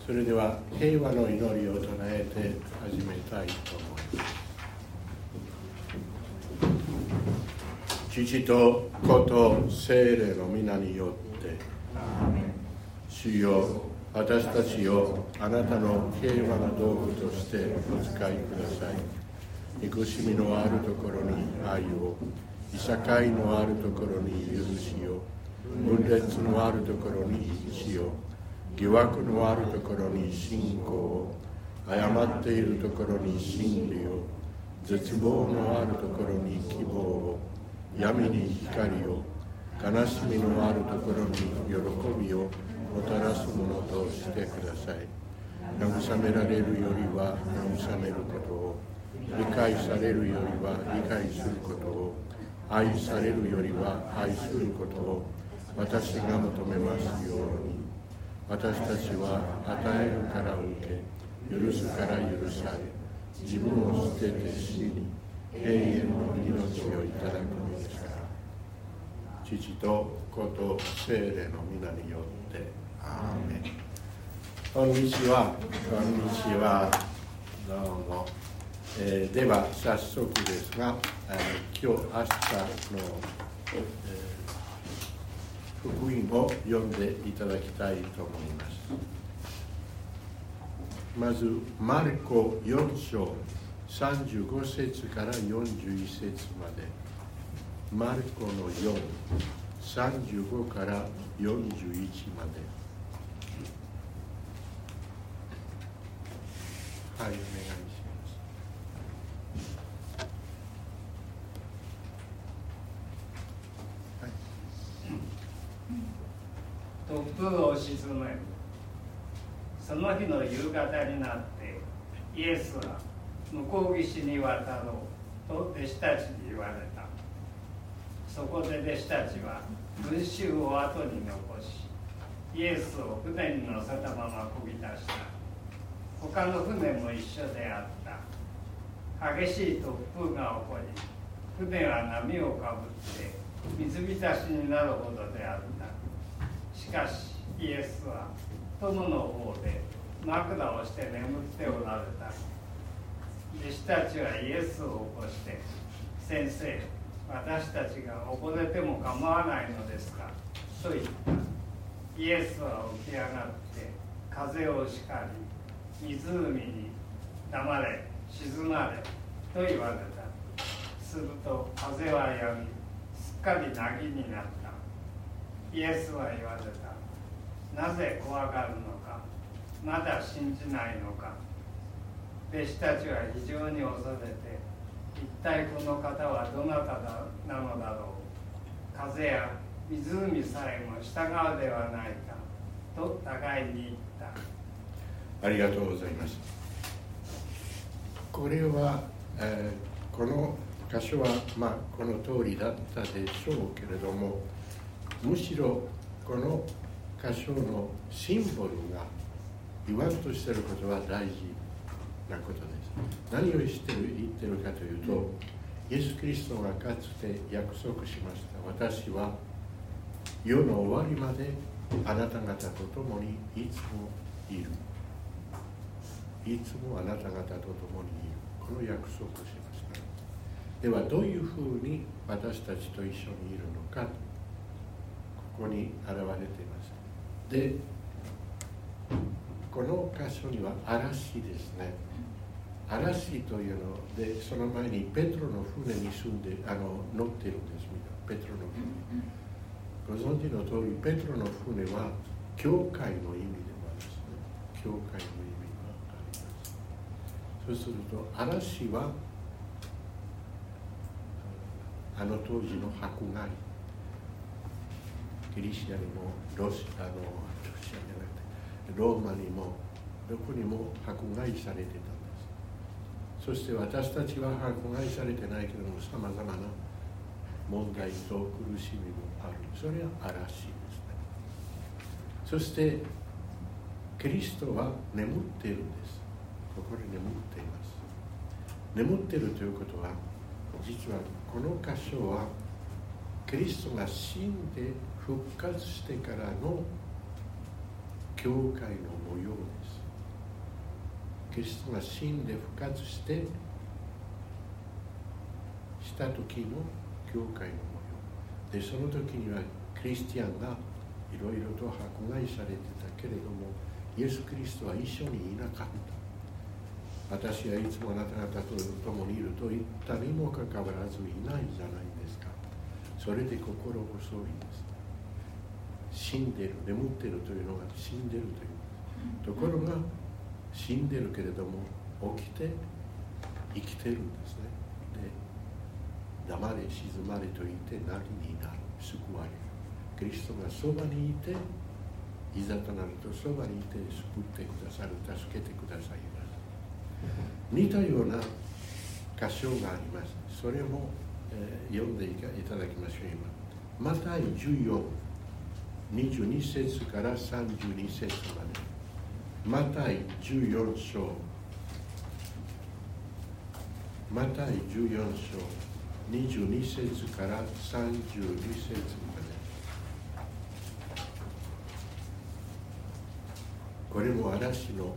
それでは平和の祈りを唱えて始めたいと思います。父と子と聖霊の皆によって主よ、私たちをあなたの平和な道具としてお使いください。憎しみのあるところに愛を、いさかいのあるところに許しを、分裂のあるところに死を、疑惑のあるところに信仰を、誤っているところに真理を、絶望のあるところに希望を、闇に光を、悲しみのあるところに喜びをもたらすものとしてください。慰められるよりは慰めることを、理解されるよりは理解することを、愛されるよりは愛することを私が求めますように。私たちは与えるから受け、許すから許され、自分を捨てて死に永遠の命をいただくのですから。父と子と聖霊の皆によってアーメン。こんにちは。こんにちは。どうも。では早速ですが、今日明日の、福音を読んでいただきたいと思います。まずマルコ4章35節から41節まで。マルコの4、35から41まで。はい、お願いします。 突風を沈め、その日の夕方になってイエスは向こう岸に渡ろうと弟子たちに言われた。そこで弟子たちは群衆を後に残し、イエスを船に乗せたまま漕ぎ出した。他の船も一緒であった。激しい突風が起こり、船は波をかぶって水浸しになるほどであった。しかしイエスは友の方で枕をして眠っておられた。弟子たちはイエスを起こして、先生、私たちが溺れても構わないのですかと言った。イエスは起き上がって風を叱り、湖に黙れ、静まれと言われた。すると風はやみ、すっかり凪になった。イエスは言われた。なぜ怖がるのか、まだ信じないのか。弟子たちは非常に恐れて、一体この方はどなたなのだろう。風や湖さえも従うではないかと互いに言った。 ありがとうございます。これは、この箇所は、この通りだったでしょうけれども、むしろこの箇所のシンボルが言わんとしていることは大事なことです。何を言ってるかというと、イエス・キリストがかつて約束しました。私は世の終わりまであなた方と共にいつもいる。いつもあなた方と共にいる。この約束をしました。ではどういうふうに私たちと一緒にいるのか、ここに現れています。で、この箇所には嵐ですね。嵐というので、その前にペトロの船に住んで乗っているんです。ペトロの船。ご存知の通り、ペトロの船は教会の意味でもありますね。教会の意味があります。そうすると嵐はあの当時の迫害、ギリシアにもロシアじゃなくてローマにもどこにも迫害されてた。そして私たちは迫害されてないけれども、さまざまな問題と苦しみもある。それは嵐ですね。そしてキリストは眠っているんです。ここに眠っています。眠っているということは、実はこの箇所はキリストが死んで復活してからの教会の模様です。 キリストが死んで復活した時の教会の模様で、その時にはクリスチャンがいろいろと迫害されてたけれども、イエス・キリストは一緒にいなかった。私はいつもあなた方と共にいると言ったにもかかわらずいないじゃないですか。それで心細いです。死んでる、眠ってるというのが死んでるという。ところが死んでるけれども起きて生きてるんですね。で、黙れ静まれと言って何になる、救われる。キリストがそばにいて、いざとなるとそばにいて救ってくださる、助けてくださいます。似たような箇所があります。それも、読んでいただきましょう。今マタイ14、22節から32節まで。マタイ14章、マタイ14章22節から32節まで。これも嵐の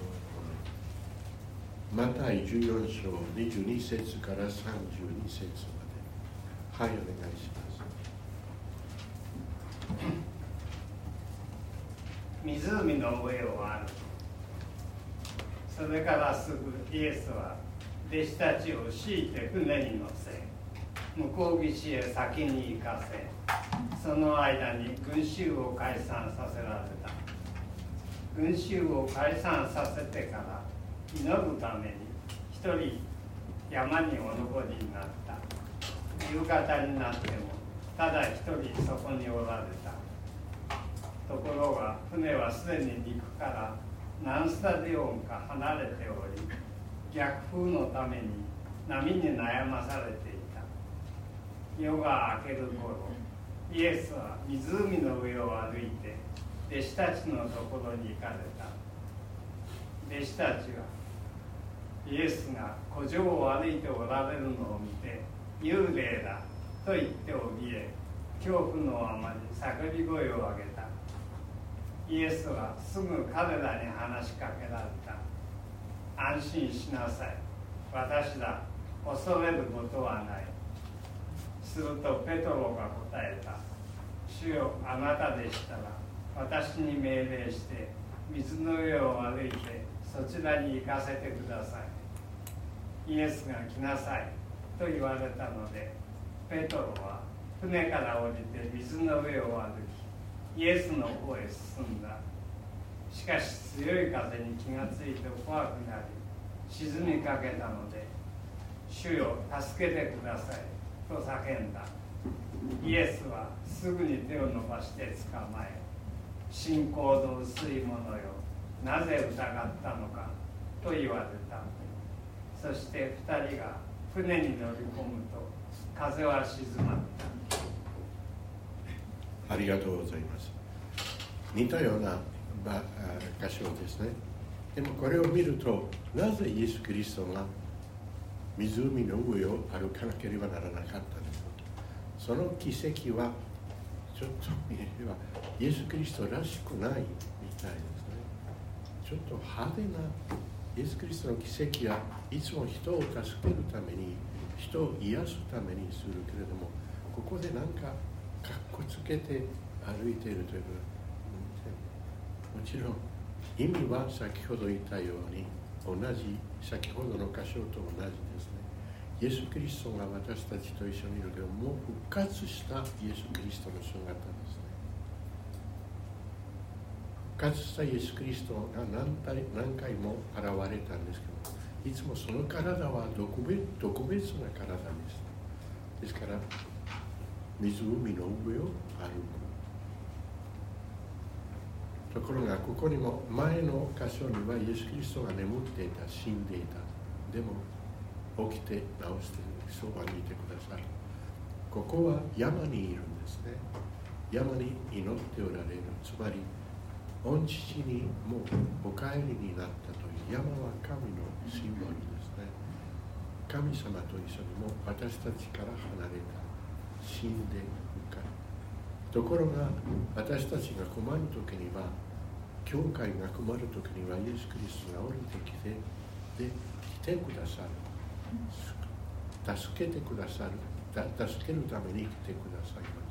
マタイ14章22節から32節まで。はい、お願いします。 湖の上を歩く。それからすぐイエスは弟子たちを強いて船に乗せ、向こう岸へ先に行かせ、その間に群衆を解散させられた。群衆を解散させてから祈るために一人山にお登りになった。夕方になってもただ一人そこにおられた。ところが船はすでに陸から何スタディオンか離れており、逆風のために波に悩まされていた。夜が明ける頃、イエスは湖の上を歩いて弟子たちのところに行かれた。弟子たちはイエスが湖上を歩いておられるのを見て、幽霊だと言って怯え、恐怖のあまり叫び声を上げた。イエスはすぐ彼らに話しかけられた。安心しなさい。私だ。恐れることはない。するとペトロが答えた。主よ、あなたでしたら私に命令して水の上を歩いてそちらに行かせてください。イエスが来なさいと言われたので、ペトロは船から降りて水の上を歩き、イエスの方へ進んだ。しかし強い風に気がついて怖くなり、沈みかけたので、主よ、助けてくださいと叫んだ。イエスはすぐに手を伸ばして捕まえ、信仰の薄い者よ、なぜ疑ったのかと言われた。そして2人が船に乗り込むと風は静まった。 ありがとうございます。似たような箇所ですね。でもこれを見ると、なぜイエス・キリストが湖の上を歩かなければならなかったのか。その奇跡はちょっと見ればイエス・キリストらしくないみたいですね。ちょっと派手なイエス・キリストの奇跡はいつも人を助けるために、人を癒すためにするけれども、ここでなんかかっこつけて歩いているというのは、もちろん意味は先ほど言ったように同じ、先ほどの箇所と同じですね。イエス・キリストが私たちと一緒にいるけど、もう復活したイエス・キリストの姿ですね。復活したイエス・キリストが何回も現れたんですけど、いつもその体は特別な体です。ですから湖の上を歩く。ところがここにも前の箇所にはイエス・キリストが眠っていた、死んでいた。でも起きて治してそばにいてください。ここは山にいるんですね。山に祈っておられる。つまり御父にもうお帰りになったという。山は神のシンボルですね。神様と一緒にも私たちから離れた、死んで復活。ところが私たちが困る時には、 教会が困るときにはイエス・キリストが降りてきて、で来てくださる、助けてくださる、助けるために来てくださいます。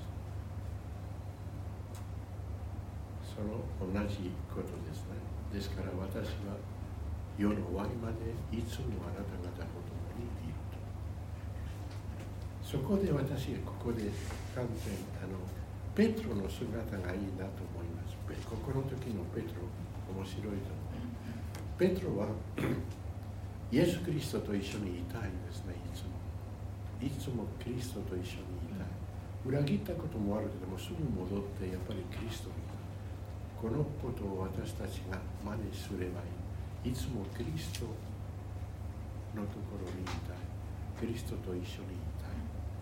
その同じことですね。ですから私は世の終わりまでいつもあなた方と共にいると。そこで私はここで完全ペトロの姿がいいなと思います。ここの時のペトロ面白いと思う。ペトロはイエス・キリストと一緒にいたいんですね。いつもキリストと一緒にいたい。裏切ったこともあるけども、すぐ戻ってやっぱりキリストにいた。このことを私たちが真似すればいい。いつもキリストのところにいたい。キリストと一緒にいたい。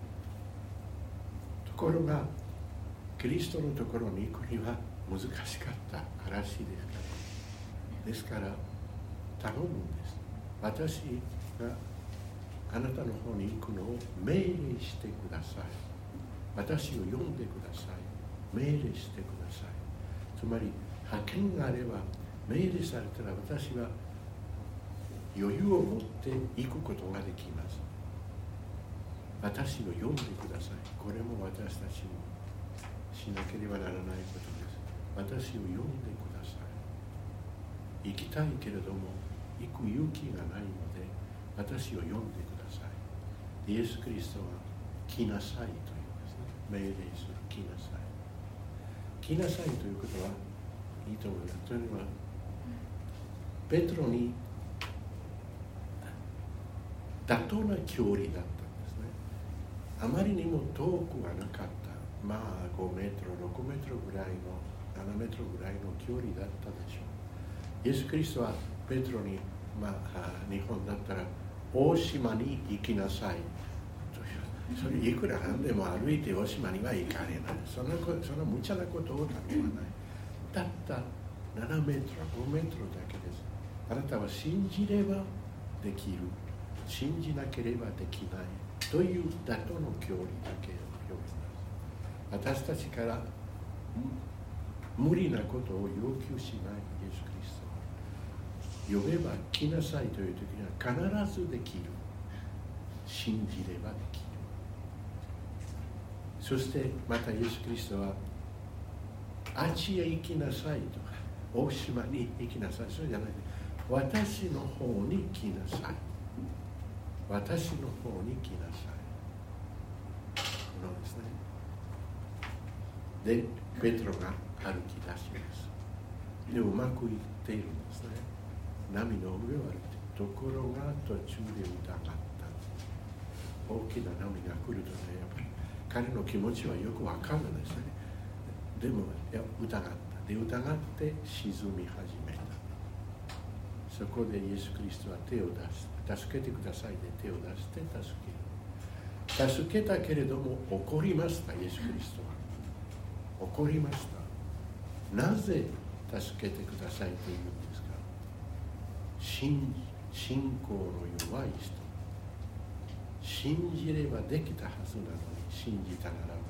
ところがキリストのところに行くには難しかったらしいですから、頼むんです。私があなたの方に行くのを命令してください。私を呼んでください。命令してください。つまり派遣があれば、命令されたら私は余裕を持って行くことができます。私を呼んでください。これも私たちもしなければならないことです。私を呼んでください。行きたいけれども行く勇気がないので、私を呼んでください。イエス・キリストは来なさいと言いますね。命令する、来なさい。来なさいということはいいと思います。というのはペトロに妥当な距離だったんですね。あまりにも遠くはなかった。まあ5メートル、6メートルぐらいの、7メートルぐらいの距離だったでしょう。イエス・キリストはペトロに、日本だったら大島に行きなさいという、それいくらなんでも歩いて大島には行かれない。そんな無茶なことを頼まない。たった7メートル、5メートルだけです。あなたは信じればできる、信じなければできないという妥当の距離だけを呼びます。私たちから無理なことを要求しないイエス・キリストは、呼べば来なさいという時には必ずできる、信じればできる。そしてまたイエス・キリストはあっちへ行きなさいとか、大島に行きなさい、そうじゃない。私の方に来なさい。私の方に来なさい。のですね。で、ペトロが歩き出します。で、うまくいっているんですね。波の上を歩いて、ところが途中で疑った。大きな波が来るとね、やっぱり彼の気持ちはよくわかるんですね。でも疑った。で、疑って沈み始めた。そこでイエス・キリストは手を出して、助けてくださいで手を出して助ける。助けたけれども怒りました。イエス・キリストは怒りました。なぜ助けてくださいと言うんですか。信仰の弱い人、信じればできたはずなのに信じたなら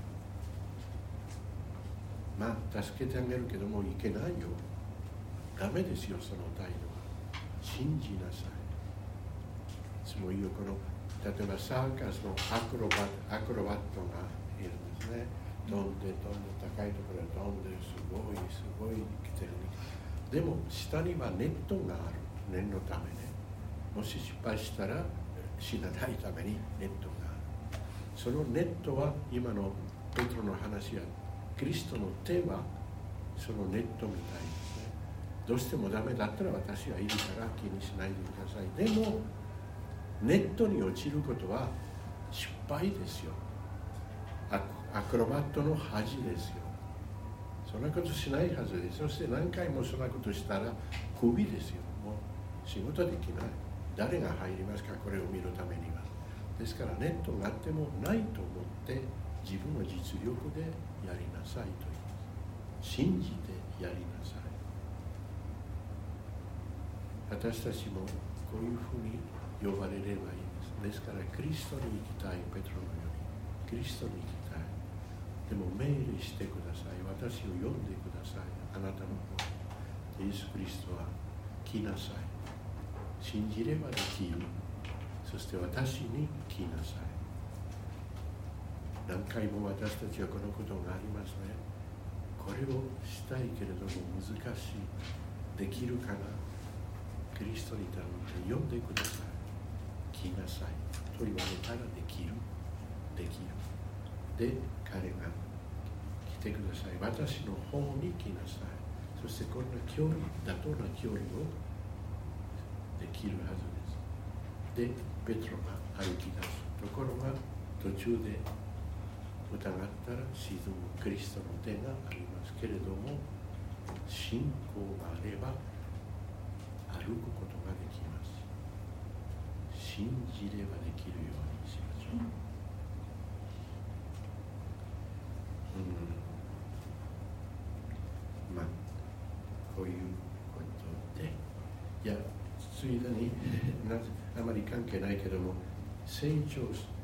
ば、助けてあげるけどもいけないよ、ダメですよ、その態度は。信じなさい。いつも言う、この例えばサーカスのアクロバットがいるんですね。飛んで高いところへ飛んですごい来てる。でも下にはネットがある。念のためね、もし失敗したら死なないためにネットがある。そのネットは今のペトロの話やキリストの手はそのネットみたいですね。どうしてもダメだったら私はいるから気にしないでください。でもネットに落ちることは失敗ですよ。アクロバットの恥ですよ。そんなことしないはずです。そして何回もそんなことしたらクビですよ。もう仕事できない。誰が入りますか、これを見るためには。ですからネットがあってもないと思って自分の実力でやりなさいと言います。信じてやりなさい。私たちもこういうふうに呼ばれればいいです。ですからキリストに行きたいペトロのようにキリストに行きたい。でも命令してください。私を呼んでください。あなたの方に。 イエス・キリストは来なさい。信じればできる。そして私に来なさい。何回も私たちはこのことがありますね。これをしたいけれども難しい。できるかな。キリストに頼んで呼んでください。来なさいと言われたらできる。できる。で、彼が来てください。私の方に来なさい。そしてこんな距離、妥当な距離をできるはずです。で、ペトロが歩き出す。ところが途中で疑ったら沈むキリストの手がありますけれども、信仰があれば歩くことができます。信じればできるようにしましょう。まあこういうことで、いやついでにあまり関係ないけども、成長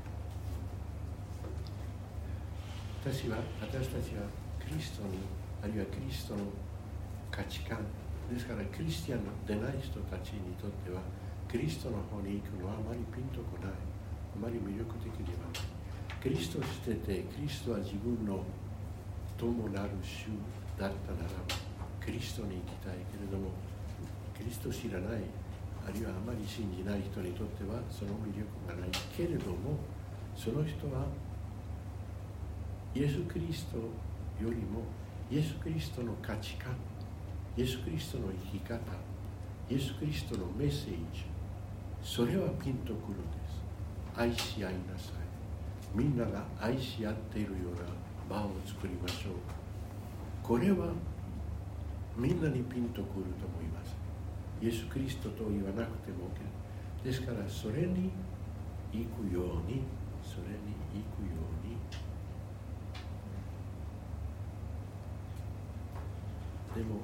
私たちはキリストに、あるいはキリストの価値観ですから、クリスチャンでない人たちにとってはキリストの方に行くのはあまりピンとこない、あまり魅力的ではない。キリストを捨ててキリストは自分の友なる主だったならばキリストに行きたいけれども、キリストを知らない、あるいはあまり信じない人にとってはその魅力がないけれども、その人はイエス・キリストよりもイエス・キリストの価値観、イエス・キリストの生き方、イエス・キリストのメッセージ、それはピンとくるんです。愛し合いなさい。みんなが愛し合っているような場を作りましょう。これはみんなにピンとくると思います。イエス・キリストと言わなくても OK ですから、それに行くように、それに行くように。でも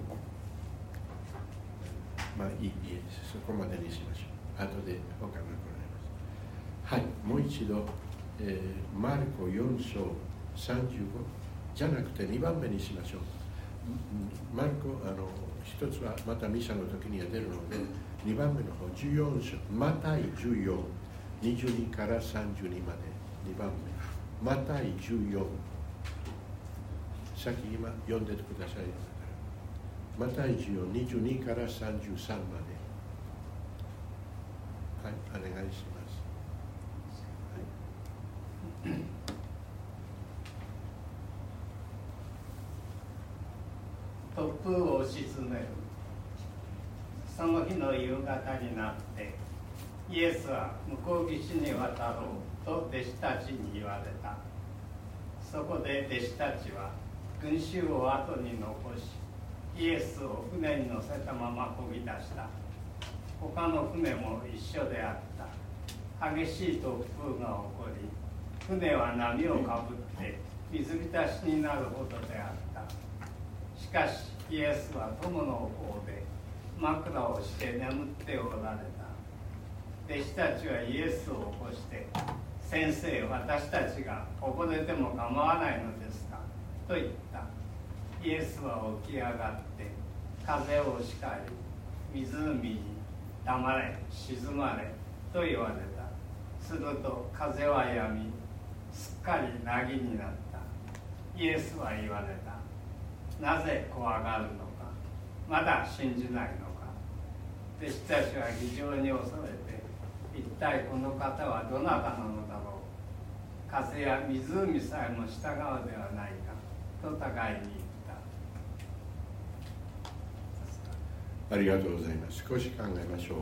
まあいいです。そこまでにしましょう。後で他が来られます。はい、もう一度、マルコ4章35じゃなくて2番目にしましょう。マルコ一つはまたミサの時には出るので、2番目の方14章、マタイ14、22から32まで2番目、マタイ14、さっき今読んでてください。マタイ14、22から33まで。はい、お願いします。はい、 突風を押し詰める。その日の夕方になって、イエスは向こう岸に渡ろうと弟子たちに言われた。そこで弟子たちは群衆を後に残し、イエスを船に乗せたまま漕ぎ出した。他の船も一緒であった。激しい突風が起こり、船は波をかぶって水浸しになるほどであった。しかしイエスは友の方で枕をして眠っておられた。弟子たちはイエスを起こして、先生、私たちが溺れても構わないのですかと言った。イエスは起き上がって風を叱り、湖に黙れ、沈まれと言われた。すると風は止み、すっかり凪になった。イエスは言われた。なぜ怖がるのか、まだ信じないのか。弟子たちは非常に恐れて、一体この方はどなたなのだろう。風や湖さえも従うではないかと互いに言った。 ありがとうございます。少し考えましょう。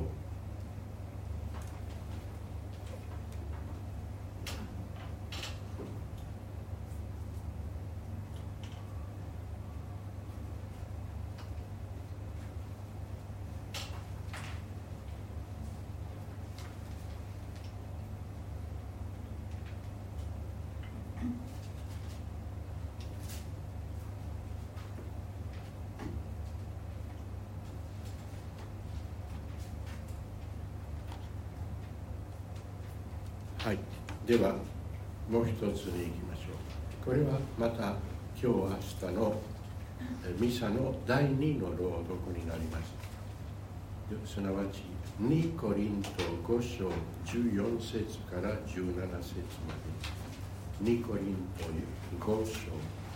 はい、ではもう一つに行きましょう。これはまた今日明日のミサの第2の朗読になります。すなわち2コリント5章14節から17節まで、2コリント5章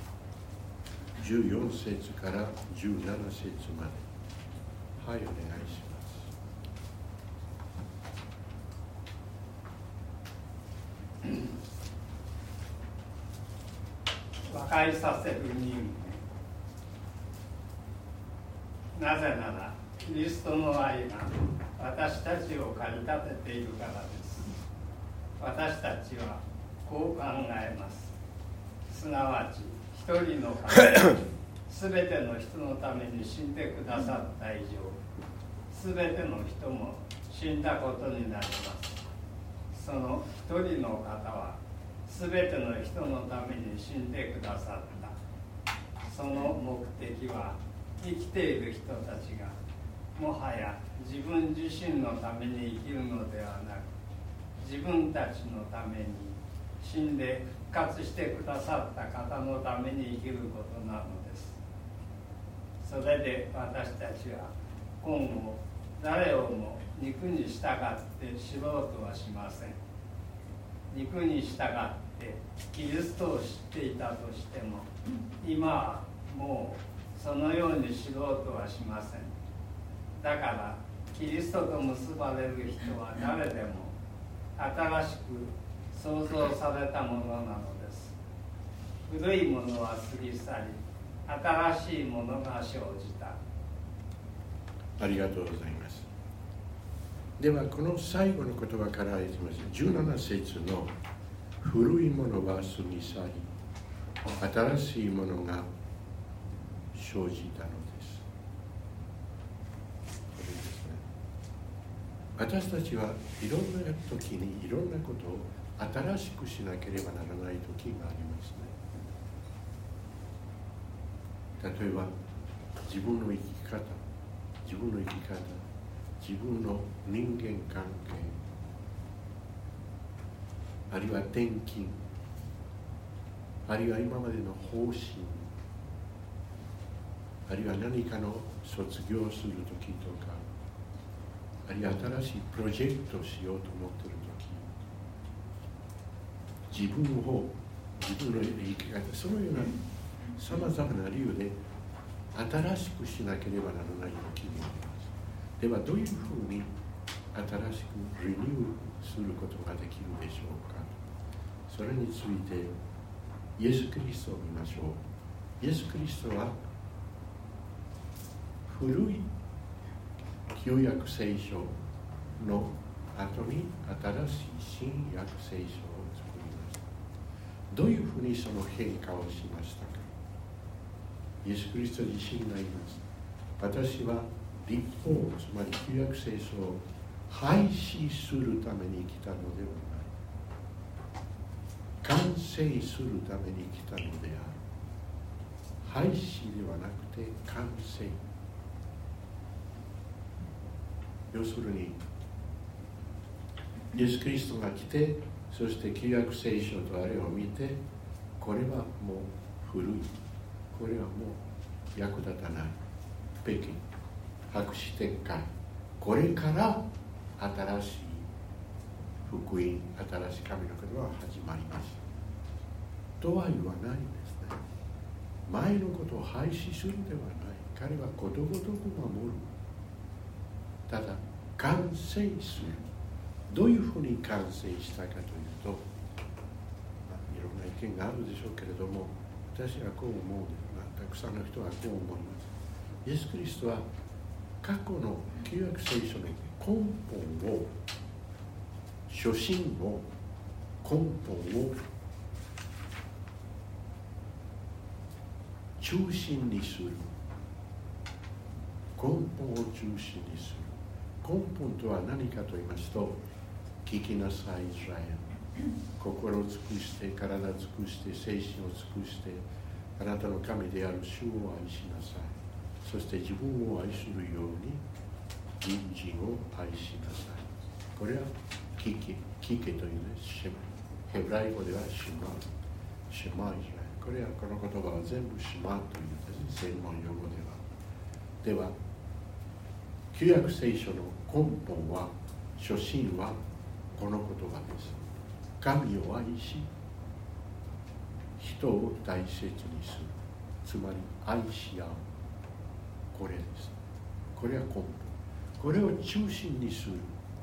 14節から17節まで。はい、お願いします。 和解させる任務。なぜならキリストの愛が私たちを駆り立てているからです。私たちはこう考えます。すなわち一人の神がすべての人のために死んでくださった以上、すべての人も死んだことになります。その一人の方はすべての人のために死んでくださった。その目的は生きている人たちがもはや自分自身のために生きるのではなく、自分たちのために死んで復活してくださった方のために生きることなのです。それで私たちは今後誰をも肉に従って知ろうとはしません。肉に従ってキリストを知っていたとしても、今はもうそのように知ろうとはしません。だからキリストと結ばれる人は誰でも新しく創造されたものなのです。古いものは過ぎ去り、新しいものが生じた。 ありがとうございます。ではこの最後の言葉からいきます。17節の古いものは過ぎ去り、新しいものが生じたのです。これですね。私たちはいろんな時にいろんなことを新しくしなければならない時がありますね。例えば自分の生き方、自分の人間関係、あるいは転勤、あるいは今までの方針、あるいは何かの卒業する時とか、あるいは新しいプロジェクトをしようと思っている時、自分の生き方、そのようなさまざまな理由で新しくしなければならない時もあります。ではどういうふうに新しくリニューすることができるでしょうか。それについてイエス・キリストを見ましょう。イエス・キリストは古い旧約聖書の後に新しい新約聖書を作りました。どういうふうにその変化をしましたか。イエス・キリスト自身が言います。私は立法、つまり旧約聖書を廃止するために来たのではない。完成するために来たのである。廃止ではなくて完成。要するにイエス・キリストが来て、そして旧約聖書とあれを見て、これはもう古い、これはもう役立たない、べき、白紙撤回、これから新しい福音、新しい神の言葉が始まります。とは言わないんですね。前のことを廃止するではない。彼はことごとく守る。ただ完成する。どういうふうに完成したかというと、いろんな意見があるでしょうけれども、私はこう思う。たくさんの人はこう思います。イエス・キリストは過去の旧約聖書の根本を、初心を、根本を中心にする。根本を中心にする。根本とは何かと言いますと、聞きなさい、イスラエル。心を尽くして、体を尽くして、精神を尽くして、あなたの神である主を愛しなさい。そして自分を愛するように隣人を愛しなさい。これは聞けというね、ヘブライ語ではシェマイスラエル。これはこの言葉は全部シェマというですね、専門用語では。では旧約聖書の根本は、初心はこの言葉です。神を愛し、人を大切にする。つまり愛し合う。これです。これは根本。これを中心にする。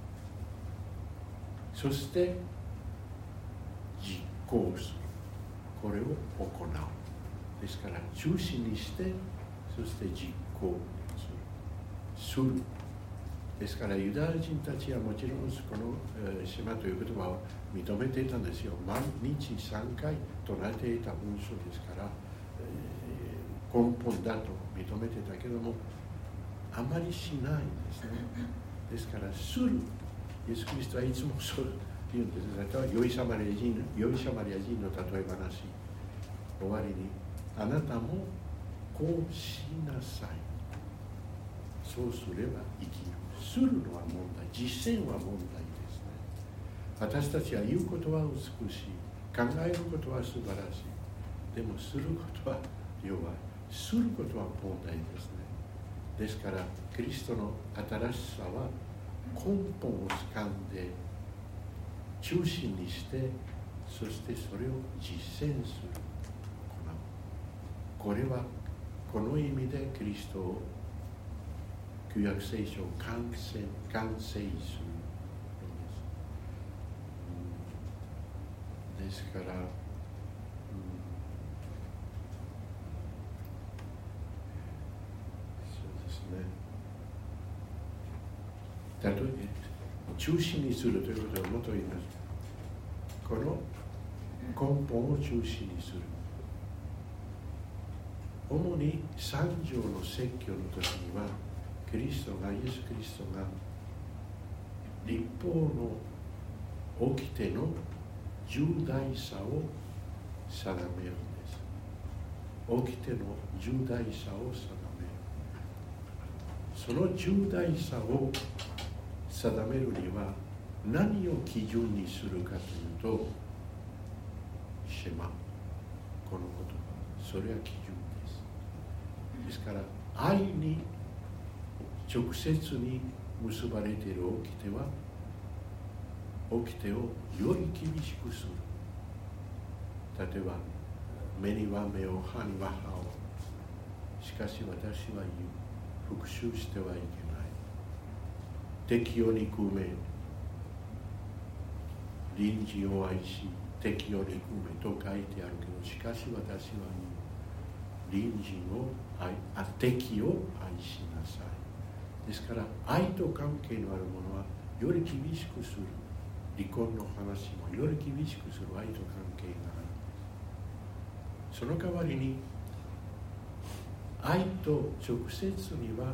そして実行する。これを行う。ですから中心にして、そして実行する。ですからユダヤ人たちはもちろんこのシェマという言葉を認めていたんですよ。毎日3回唱えていた文章ですから、根本だと認めてたけども、あまりしないんですね。ですからする。イエス・キリストはいつもそう言うんです。良いサマリア人の例え話、終わりに、あなたもこうしなさい。そうすれば生きる。するのは問題、実践は問題ですね。私たちは言うことは美しい、考えることは素晴らしい。でもすることは弱い。することは問題ですね。ですからキリストの新しさは根本を掴んで中心にして、そしてそれを実践する。これはこの意味でキリストを旧約聖書を完成するのです。ですから、そうですね。例えば中心にするということをもっと言います。この根本を中心にする。主に三条の説教の時には、イエス・キリストが立法の掟の重大さを定めるんです。掟の重大さを定める。その重大さを定めるには何を基準にするかというと、シェマ、この言葉、それは基準です。ですから愛に直接に結ばれている掟をより厳しくする。例えば、目には目を、歯には歯を。しかし私は言う。復讐してはいけない。敵を憎め。隣人を愛し、敵を憎めと書いてあるけど、しかし私は言う。隣人を敵を愛しなさい。ですから愛と関係のあるものはより厳しくする。離婚の話もより厳しくする愛と関係がある。その代わりに愛と直接には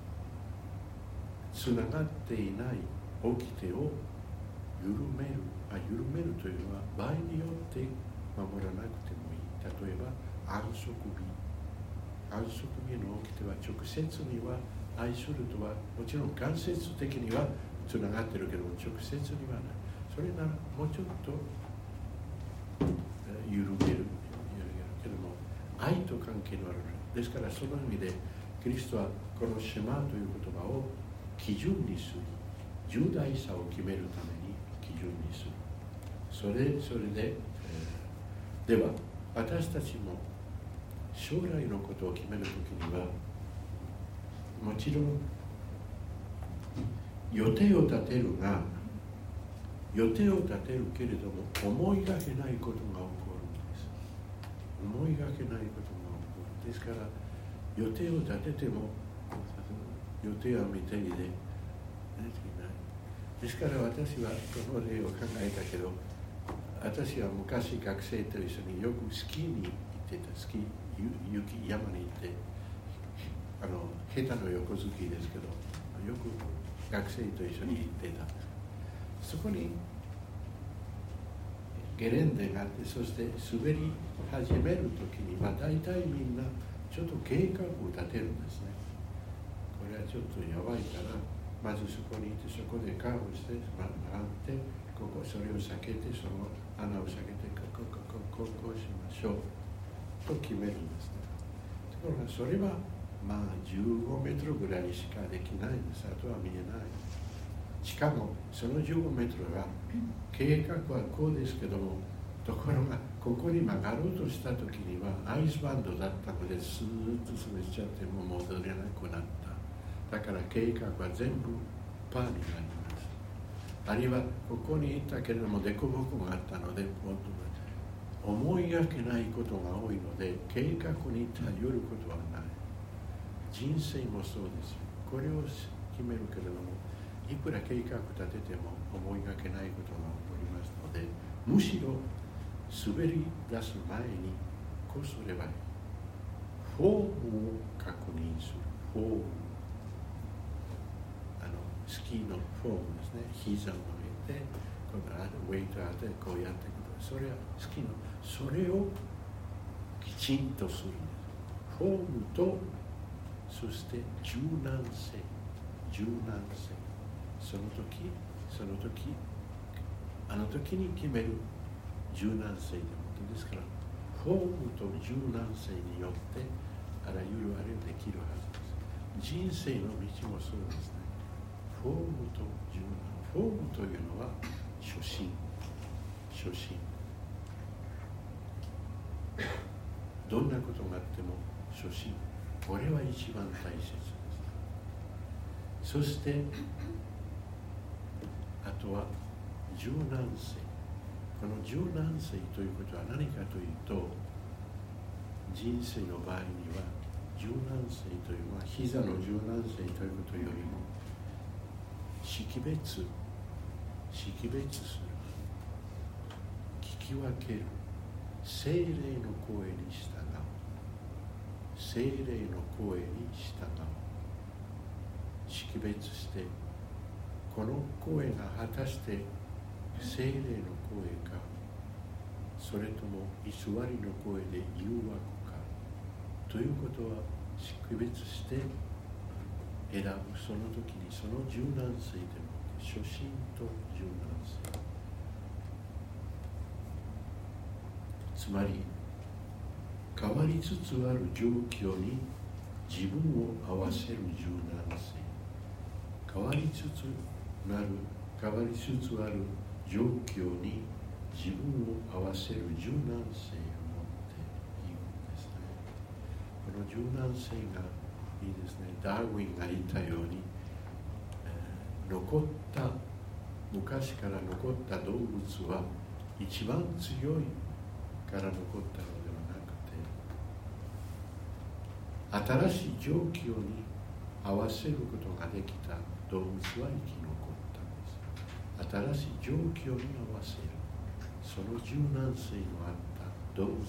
つながっていない掟を緩めるというのは場合によって守らなくてもいい。例えば安息日の掟は直接には愛するとはもちろん間接的にはつながっているけども、直接にはない。それならもうちょっと緩めるけども、愛と関係のある。ですからその意味でキリストはこのシェマという言葉を基準にする。重大さを決めるために基準にする。それで、では私たちも将来のことを決めるときには、もちろん予定を立てるけれども思いがけないことが起こるんです。思いがけないことが起こる。ですから予定を立てても予定は未定でですから私はこの例を考えたけど、私は昔学生と一緒によくスキーに行ってた。山に行って下手の横好きですけど、よく学生と一緒に行ってたんです。そこにゲレンデがあって、そして滑り始めるときには大体みんなちょっと計画を立てるんですね。これはちょっとやばいから、まずそこに行って、そこでカーブして曲がって、それを避けて、その穴を避けてこうしましょうと決めるんですね。ところがそれは 15メートルぐらいしかできないんです。あとは見えない。しかもその15メートルは計画はこうですけども、ところがここに曲がろうとした時にはアイスバンドだったのでスーッと滑っちゃっても戻れなくなった。だから計画は全部パーになります。あるいはここにいたけれども凸凹があったので思いがけないことが多いので計画に頼ることはない。人生もそうですよ。これを決めるけれども、いくら計画立てても思いがけないことが起こりますので、むしろ滑り出す前にこうすればいい。フォームを確認する。フォーム、スキーのフォームですね。膝を上げてこのウェイト当ててこうやっていくと、それはスキーのそれをきちんとするんです。フォームとそして柔軟性、その時あの時に決める柔軟性でもですから、フォームと柔軟性によってあらゆるあれできるはずです。人生の道もそうですね。フォームと柔軟。フォームというのは初心。どんなことがあっても初心。これは一番大切です。そしてあとは柔軟性。この柔軟性ということは何かというと、人生の場合には柔軟性というのは膝の柔軟性ということよりも識別する、聞き分ける、聖霊の声に従う、聖霊の声に従う、識別して、この声が果たして聖霊の声か、それとも偽りの声で誘惑かということは識別して選ぶ。その時にその柔軟性でもって初心と柔軟性、つまり変わりつつある状況に自分を合わせる柔軟性、変わりつつある状況に自分を合わせる柔軟性を持っているんですね。この柔軟性がいいですね。ダーウィンが言ったように、昔から残った動物は一番強いから残ったのではなくて、新しい状況に合わせることができた動物は生き残ったんです。新しい状況に合わせる、その柔軟性のあった動物は残った。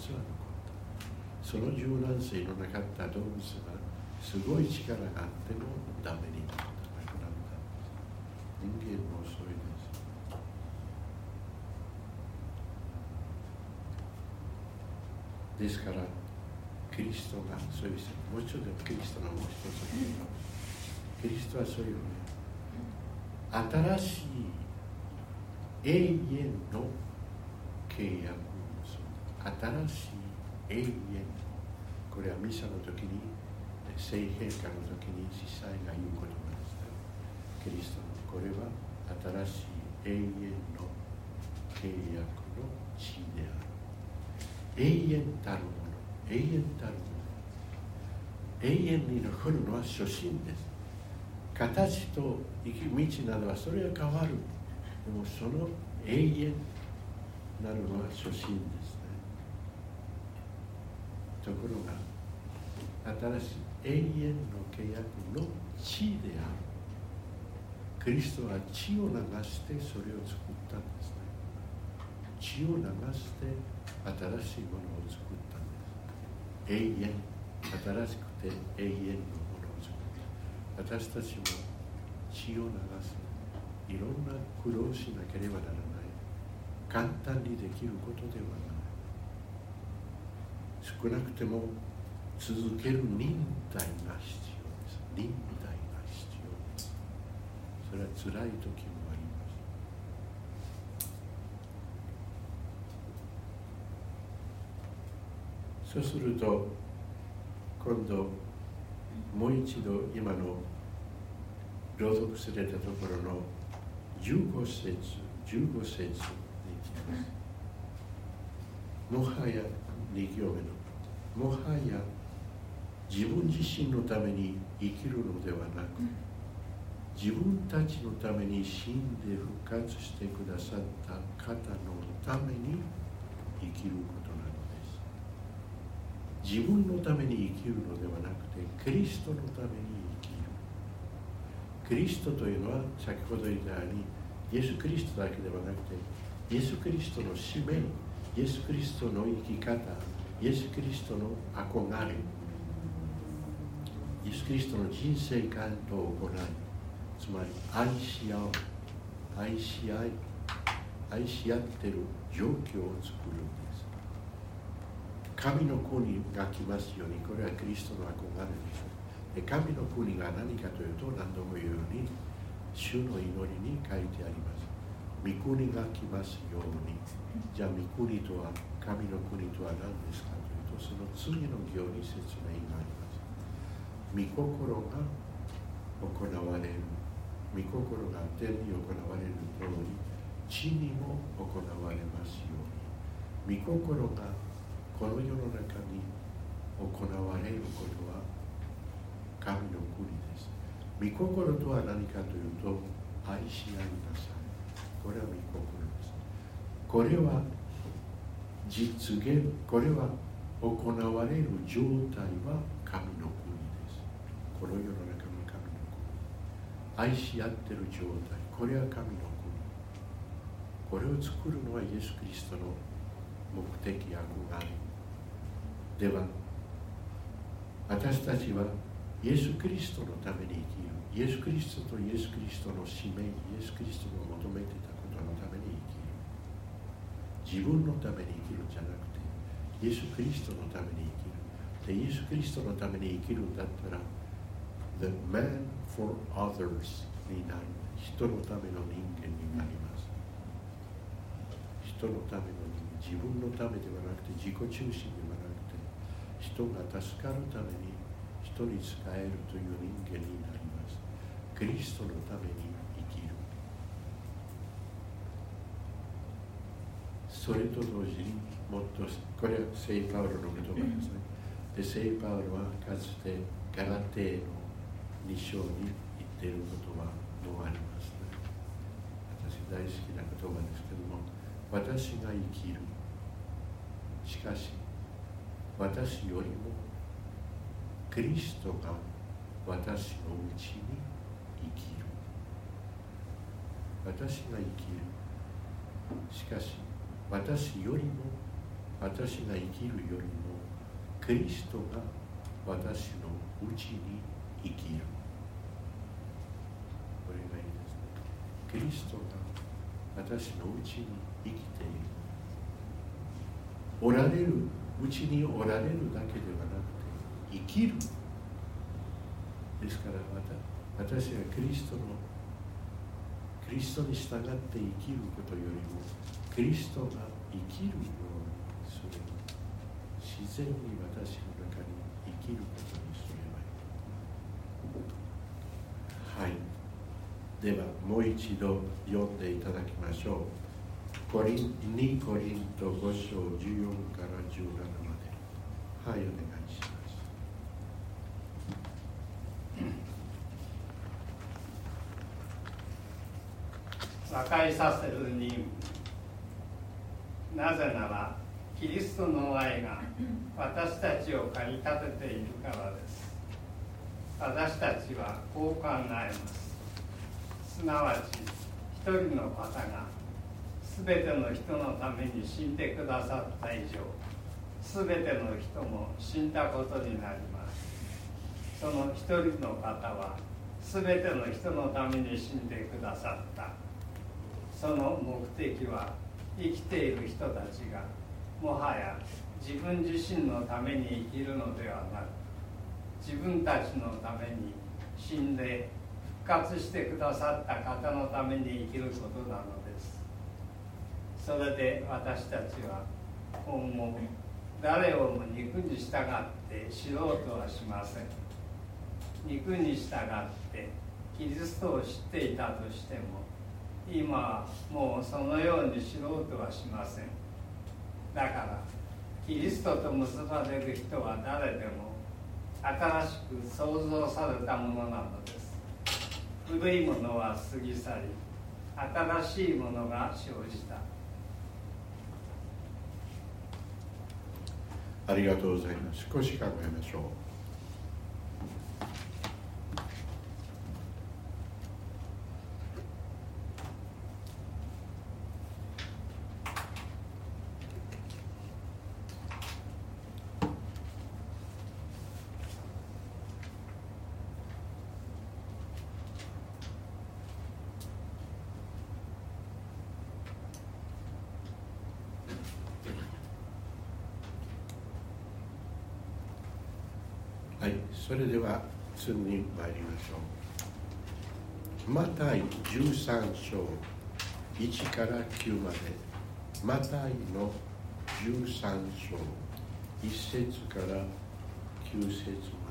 その柔軟性のなかった動物はすごい力があってもダメになった、なくなったんです。人間もそうです。ですからキリストがそういう人、もう一度キリストのもう一つ、キリストはそういうね、新しい永遠の契約を結ぶ。新しい永遠、これはミサの時に聖変化の時に司祭が言う言葉ですね。キリストのこれは新しい永遠の契約の地である。永遠たるもの、永遠たるもの、永遠に残るのは初心です。形と生き道などはそれは変わる。でもその永遠なるのは初心ですね。ところが新しい永遠の契約の地である。キリストは血を流してそれを作ったんですね。血を流して新しいものを作ったんです。永遠、新しくて永遠のものを作った。私たちも血を流す、いろんな苦労しなければならない。簡単にできることではない。少なくても続ける忍耐が必要です。忍耐が必要です。それは辛い時もあります。そうすると今度もう一度今の朗読されたところの15節に行きます。もはや2行目のもはや自分自身のために生きるのではなく、自分たちのために死んで復活してくださった方のために生きることなのです。自分のために生きるのではなくて、キリストのために生きる。キリストというのは先ほど言ったように、イエス・キリストだけではなくて、イエス・キリストの使命、イエス・キリストの生き方、イエス・キリストの憧れ、イエス・キリストの人生観と行い、つまり愛し合う、愛し合っている状況を作るんです。神の国が来ますように、これはキリストの憧れです。で、神の国が何かというと、何度も言うように、主の祈りに書いてあります。御国が来ますように。じゃあ、御国とは、神の国とは何ですかというと、その次の行に説明があります。御心が行われる。御心が天に行われる通り、地にも行われますように。御心がこの世の中に行われることは神の国です。御心とは何かというと、愛し合いなさい。これは御心です。これは実現、これは行われる状態は神の国です。この世の中の神の国。愛し合っている状態、これは神の国。これを作るのはイエス・キリストの目的、憧れ。では、私たちはイエス・キリストのために生きる。イエス・キリストとイエス・キリストの使命、イエス・キリストが求めていたことのために生きる。自分のために生きるんじゃなくて、イエス・キリストのために生きる。で、イエス・キリストのために生きるんだったら、The man for others になる。人のための人間になります。人のための人間、自分のためではなくて、自己中心ではなくて、人が助かるために人に仕えるという人間になります。キリストのために生きる。それと同時にもっと、これは聖パウロの言葉ですね。で、聖パウロはかつてガラテの2章に言っている言葉もありますね。私大好きな言葉ですけども、私が生きる。しかし、私よりもキリストが私のうちに生きる。私が生きる。しかし、私よりも、私が生きるよりも、キリストが私のうちに生きる。これがいいですね。キリストが私のうちに生きている。おられる、うちにおられるだけではなくて、生きる。ですから、私はキリストに従って生きることよりも、キリストが生きるようにする。自然に私の中に生きることにすればいい。はい。では、もう一度読んでいただきましょう。2コリント5章14から17まで。はい、お願いします。 和解させる任務。なぜならキリストの愛が私たちを駆り立てているからです。私たちはこう考えます。すなわち一人の方がすべての人のために死んでくださった以上、すべての人も死んだことになります。その一人の方はすべての人のために死んでくださった。その目的は生きている人たちがもはや自分自身のために生きるのではなく、自分たちのために死んで復活してくださった方のために生きることなのです。それで私たちは今後誰をも肉に従って知ろうとはしません。 肉に従ってキリストを知っていたとしても、今はもうそのように知ろうとはしません。だからキリストと結ばれる人は誰でも新しく創造されたものなのです。古いものは過ぎ去り、新しいものが生じた。 ありがとうございます。少し考えましょう。はい、それでは次に参りましょう。マタイ13章1から9まで、マタイの13章1節から9節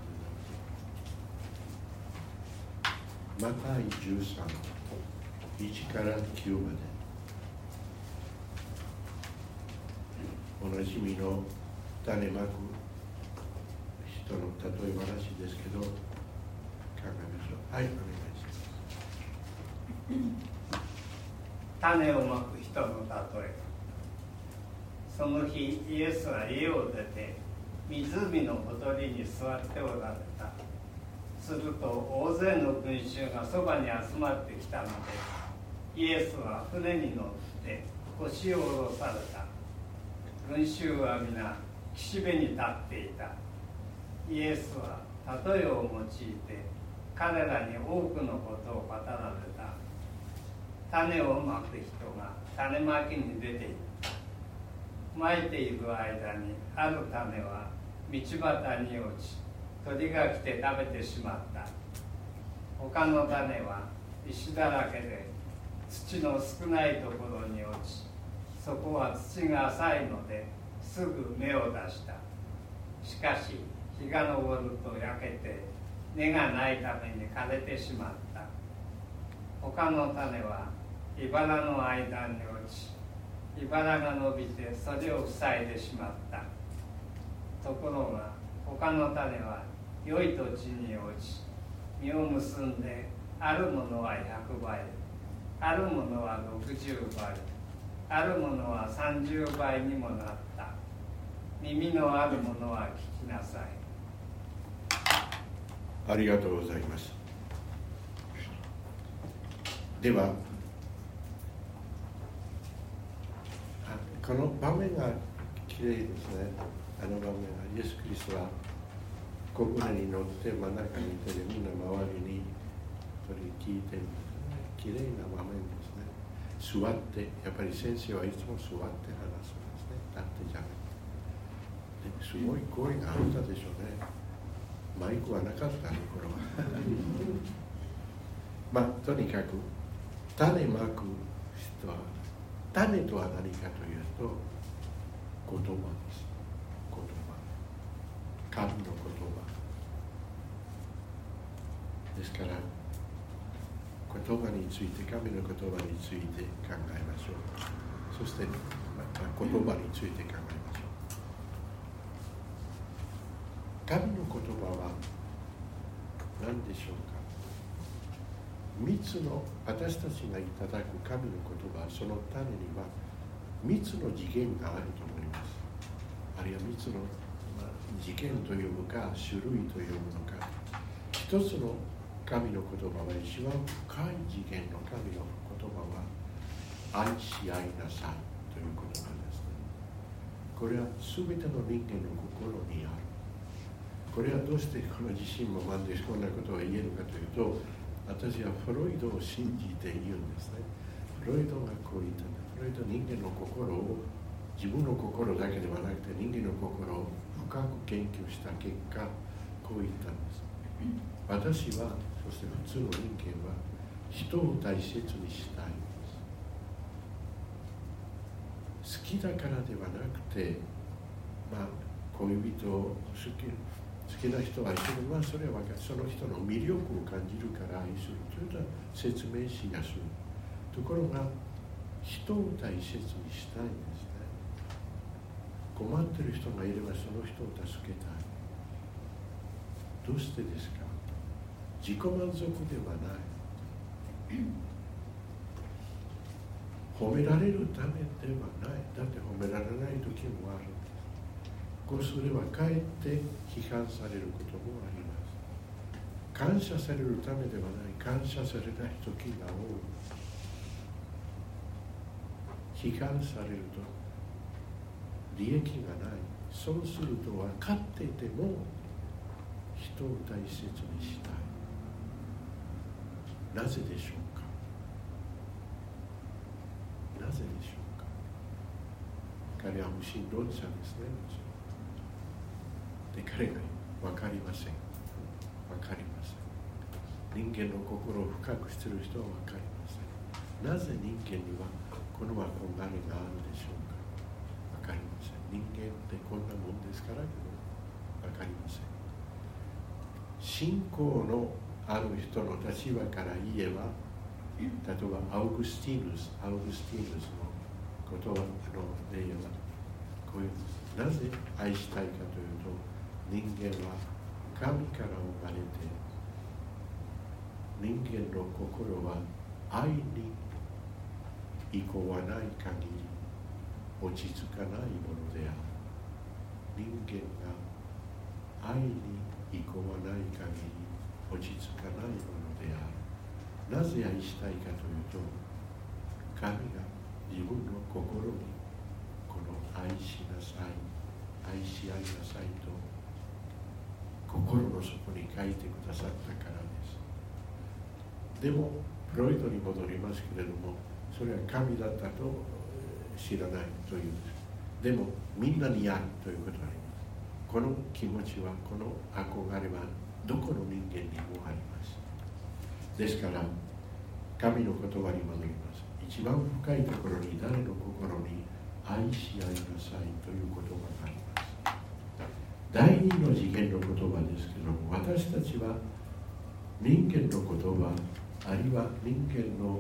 まで。マタイ13、1から9まで。おなじみの種まく人の例え話ですけど、考えましょう。はい、お願いします。 種をまく人の例え。その日、イエスは家を出て湖のほとりに座っておられた。すると大勢の群衆がそばに集まってきたので、イエスは船に乗って腰を下ろされた。群衆は皆岸辺に立っていた。イエスは例えを用いて彼らに多くのことを語られた。種をまく人が種まきに出ていった。まいている間にある種は道端に落ち、鳥が来て食べてしまった。他の種は石だらけで土の少ないところに落ち、そこは土が浅いのですぐ芽を出した。しかし日が昇ると焼けて根がないために枯れてしまった。他の種は茨の間に落ち、茨が伸びてそれを塞いでしまった。ところが他の種は良い土地に落ち、実を結んで、あるものは100倍、あるものは60倍、あるものは30倍にもなった。耳のあるものは聞きなさい。 ありがとうございます。では、この場面がきれいですね。あの場面はイエス・キリストは小舟に乗って真ん中にいてみんな周りにそれ聞いてるんですね。きれいな場面ですね。座って、やっぱり先生はいつも座って話すんですね。立ってじゃない。すごい声があったでしょうね。マイクはなかったの頃は。まあとにかく種まく人は、種とは何かというと言葉です。言葉、神の言葉ですから、言葉について、神の言葉について考えましょう。そしてまた言葉について考えましょう。神の言葉は何でしょうか。3つの私たちがいただく神の言葉、その種には3つの次元があると思います。あるいは3つの次元というのか種類というのか。一つの神の言葉は一番深い次元の神の言葉は愛し合いなさいということなんですね。これは全ての人間の心にある。これはどうしてこの自信も満でこんなことが言えるかというと、私はフロイドを信じているんですね。フロイドがこう言ったんです。フロイドは人間の心を、自分の心だけではなくて人間の心を深く研究した結果、こう言ったんです。私は、そして普通の人間は人を大切にしたいんです。好きだからではなくて、恋人を好きな人は愛する。それはその人の魅力を感じるから愛するというのは説明しやすい。ところが人を大切にしたいんですね。困っている人がいればその人を助けたい。どうしてですか？自己満足ではない。褒められるためではない。だって褒められない時もある。こうすればかえって批判されることもあります。感謝されるためではない。感謝されない時が多い。批判されると利益がない。そうすると分かっていても人を大切にしたい。なぜでしょうか？なぜでしょうか？彼は無神論者ですね。で、彼が分かりません。分かりません。人間の心を深くしている人は分かりません。なぜ人間にはこの憧れがあるでしょうか？分かりません。人間ってこんなもんですからけど分かりません。信仰のある人の立場から言えば、例えばアウグスティーヌスの言葉の例はこういうです。なぜ愛したいかというと、人間は神から生まれて、人間の心は愛に意向はない限り落ち着かないものである。人間が愛に意向はない限り落ち着かないものである。なぜ愛したいかというと、神が自分の心にこの愛しなさい、愛し合いなさいと心の底に書いてくださったからです。でもフロイトに戻りますけれども、それは神だったと知らないというんです。でもみんなにあるということがあります。この気持ちは、この憧れはどこの人間にもあります。ですから神の言葉に戻ります。一番深いところに、誰の心に愛し合いなさいという言葉があります。第二の次元の言葉ですけれども、私たちは人間の言葉、あるいは人間の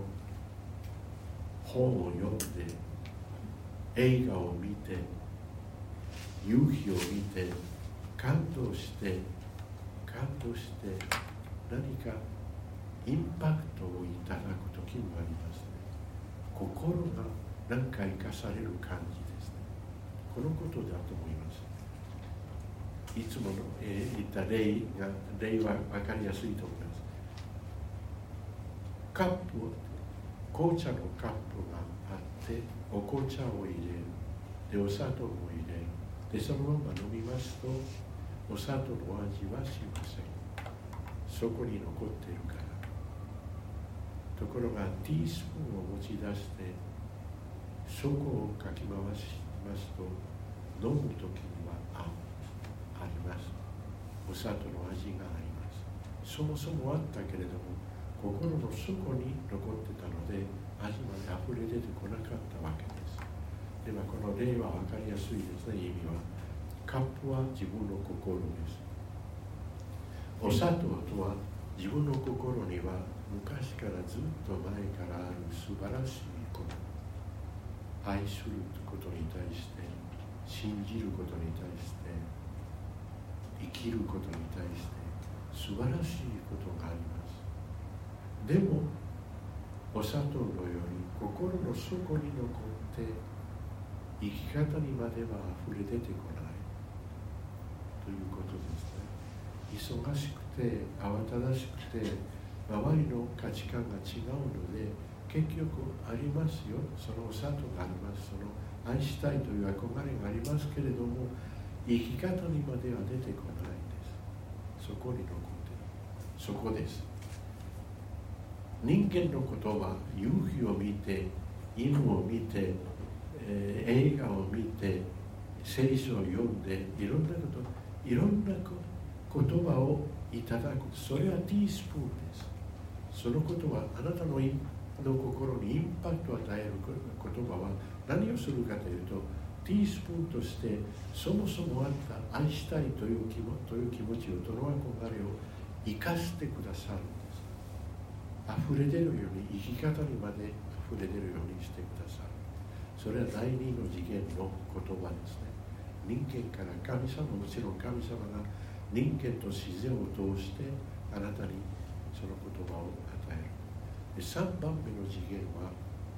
本を読んで、映画を見て、夕日を見て、感動して何かインパクトをいただく時もありますね。心が何か生かされる感じですね。このことだと思います。いつもの、言った例は分かりやすいと思います。カップ、紅茶のカップがあって、お紅茶を入れる。で、お砂糖も入れる。で、そのまま飲みますと、お砂糖の味はしません。そこに残っているから。ところがティースプーンを持ち出してそこをかき回しますと、飲むときにはあります。お砂糖の味があります。そもそもあったけれども、心の底に残ってたので味まで溢れ出てこなかったわけです。ではこの例は分かりやすいですね。意味は、カップは自分の心です。お砂糖とは自分の心には昔からずっと前からある素晴らしいこと、愛することに対して、信じることに対して、生きることに対して素晴らしいことがあります。でもお砂糖のように心の底に残って生き方にまでは溢れ出てこないということですね。忙しくて慌ただしくて周りの価値観が違うので、結局ありますよ、そのお砂糖があります、その愛したいという憧れがありますけれども、生き方にまでは出てこないんです。そこに残っている。そこです。人間のことは夕日を見て、犬を見て、映画を見て、聖書を読んで、いろんな言葉をいただく。それはティースプーンです。そのことはあなたの心にインパクトを与える言葉は何をするかというと、 ティースプーンとしてそもそもあった愛したいという気持ちをどの憧れを生かしてくださるんです。溢れ出るように、生き方にまで溢れ出るようにしてくださる。それは第二の次元の言葉ですね。人間から神様、もちろん神様が人間と自然を通してあなたにその言葉を与える。で、3番目の次元は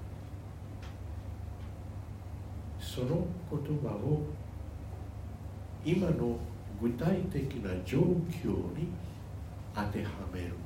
その言葉を今の具体的な状況に当てはめる。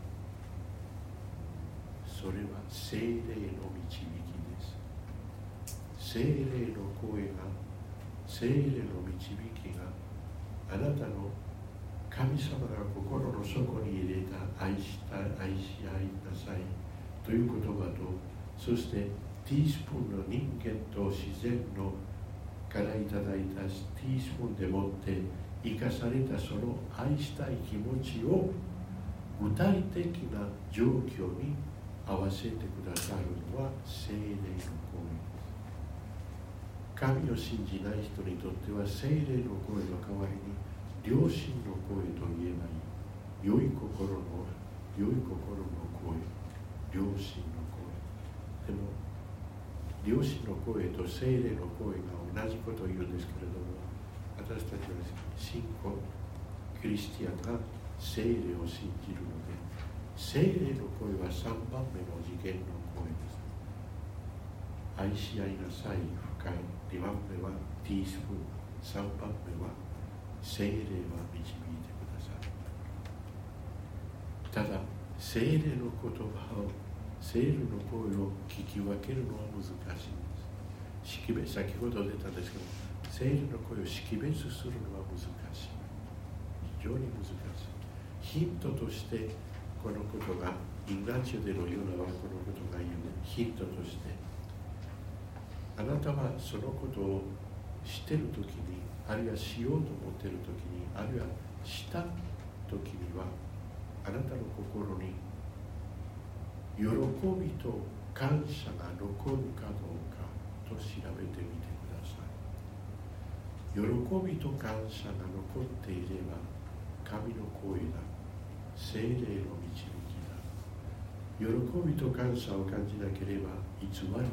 それは聖霊の導きです。聖霊の声が、聖霊の導きがあなたの神様が心の底に入れた愛し合いなさいという言葉と、そしてティースプーンの人間と自然のからいただいたティースプーンでもって生かされたその愛したい気持ちを具体的な状況に合わせてくださるのは聖霊の声です。神を信じない人にとっては聖霊の声の代わりに良心の声と言えばいい。良い心の声、良心の声。でも良心の声と聖霊の声が同じことを言うんですけれども、私たちは信仰クリスティアンが聖霊を信じるので、聖霊の声は3番目の次元の声です。愛し合いなさい、深い。2番目はティースプーン、3番目は聖霊は導いてくださる。ただ聖霊の言葉を、聖霊の声を聞き分けるのは難しいんです。先ほど出たんですけど、聖霊の声を識別するのは難しい。非常に難しい。ヒントとしてこのことが、インナチュデのようなこのことが言うね、ヒントとして、あなたはそのことをしてるときに、あるいはしようと思っているときに、あるいはしたときには、あなたの心に喜びと感謝が残るかどうかと調べてみてください。喜びと感謝が残っていれば、神の声だ。聖霊の導きだ。喜びと感謝を感じなければ偽りの声です。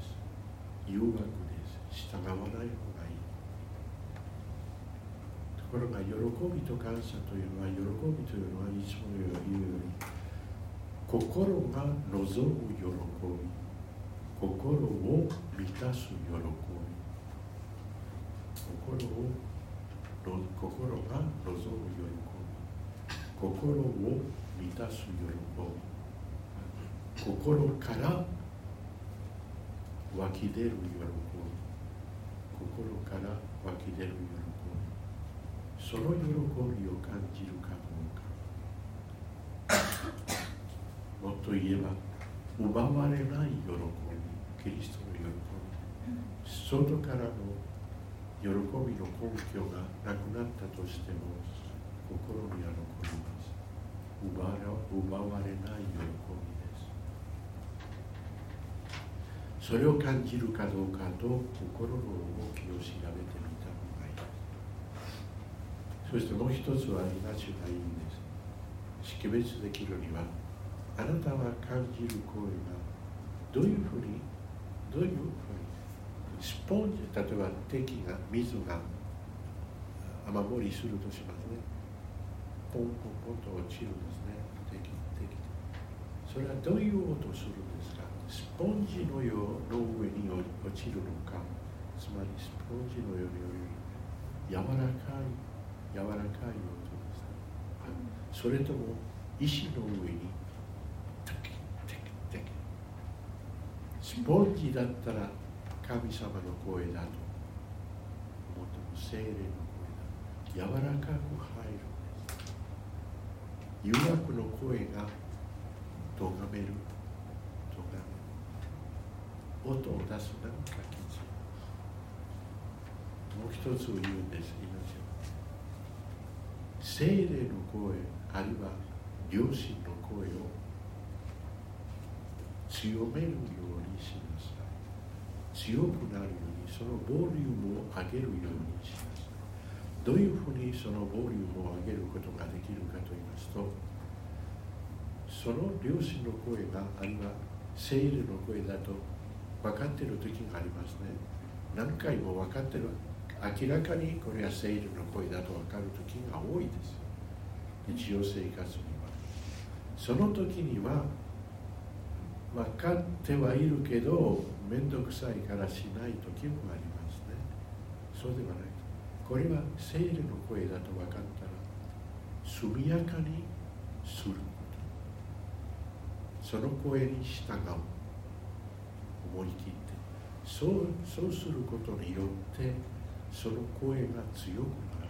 誘惑です。従わない方がいい。ところが喜びと感謝というのは、喜びというのはいつも言うように、心が望む喜び、心を満たす喜び、心が望む喜び、心を満たす喜び、心から湧き出る喜び、心から湧き出る喜び、その喜びを感じるかどうか。もっと言えば、奪われない喜び、キリストの喜び、外からの喜びの根拠がなくなったとしても、心には残ります。奪われない喜びです。それを感じるかどうかと、心の動きを調べてみた方がいい。そしてもう一つは、命がいいんです。識別できるには、あなたが感じる声がどういうふうにスポンジ、例えば水が雨漏りするとしますね。ポンポンポンと落ちるんですね。それはどういう音をするんですか。スポンジのようの上に落ちるのか、つまりスポンジのように柔らかい音です。それとも石の上にスポンジだったら神様の声だと思っても、聖霊の声だ。柔らかく入るんです。誘惑の声が咎める。音を出すなんかきつい。もう一つ言うんです。聖霊の声、あるいは良心の声を強めるようにしなさい。 強くなるようにそのボリュームを上げるようにします。どういうふうにそのボリュームを上げることができるかと言いますと、その両親の声があるいは聖霊の声だと分かっている時がありますね。何回も分かってる、明らかにこれは聖霊の声だと分かる時が多いです。日常生活にはその時には分かってはいるけど面倒くさいからしない時もありますね。そうではない。これは聖霊の声だと分かったら速やかにすること、その声に従う、思い切ってそうすることによってその声が強くなる、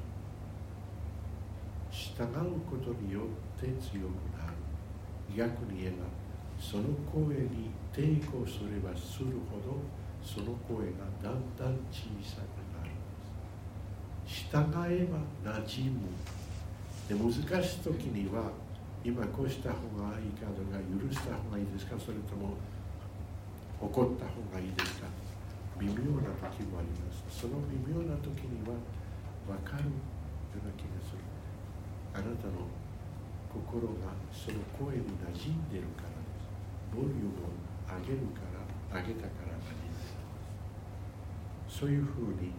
従うことによって強くなる。逆に言えばその声に抵抗すればするほどその声がだんだん小さくなります。従えば馴染む。で、難しい時には今こうした方がいいかとか、許した方がいいですか、それとも怒った方がいいですか、微妙な時もあります。その微妙な時には分かるような気がする。あなたの心がその声に馴染んでいるからです。ボリュームを上げるから、上げたから馴染んでいる。そういうふうに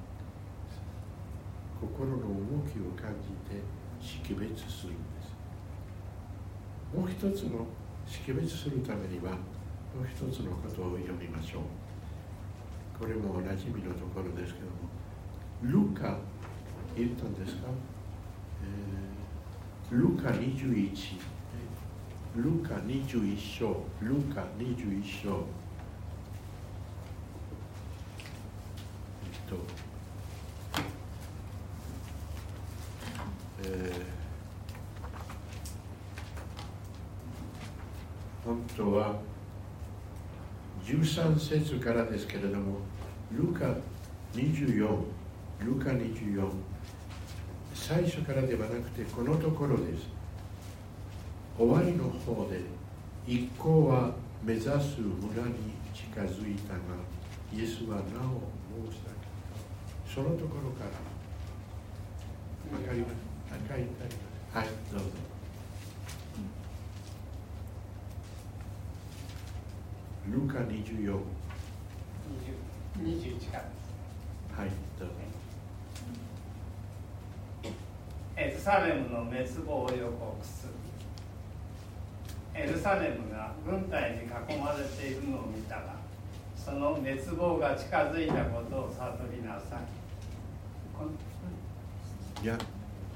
心の動きを感じて識別するんです。もう一つの識別するためにはもう一つのことを読みましょう。これもおなじみのところですけども、ルカ言ったんですか、ルカ21、ルカ21章、ルカ21章、本当は13節からですけれども、ルカ24、最初からではなくてこのところです。終わりの方で、一行は目指す村に近づいたが、イエスはなお申した。そのところから分かります。書いてあります。はい、どうぞ。ルカ24、 21からです。 はい、どうぞ。 エルサレムの滅亡を予告する。エルサレムが軍隊に囲まれているのを見たら、その滅亡が近づいたことを悟りなさい。 いや、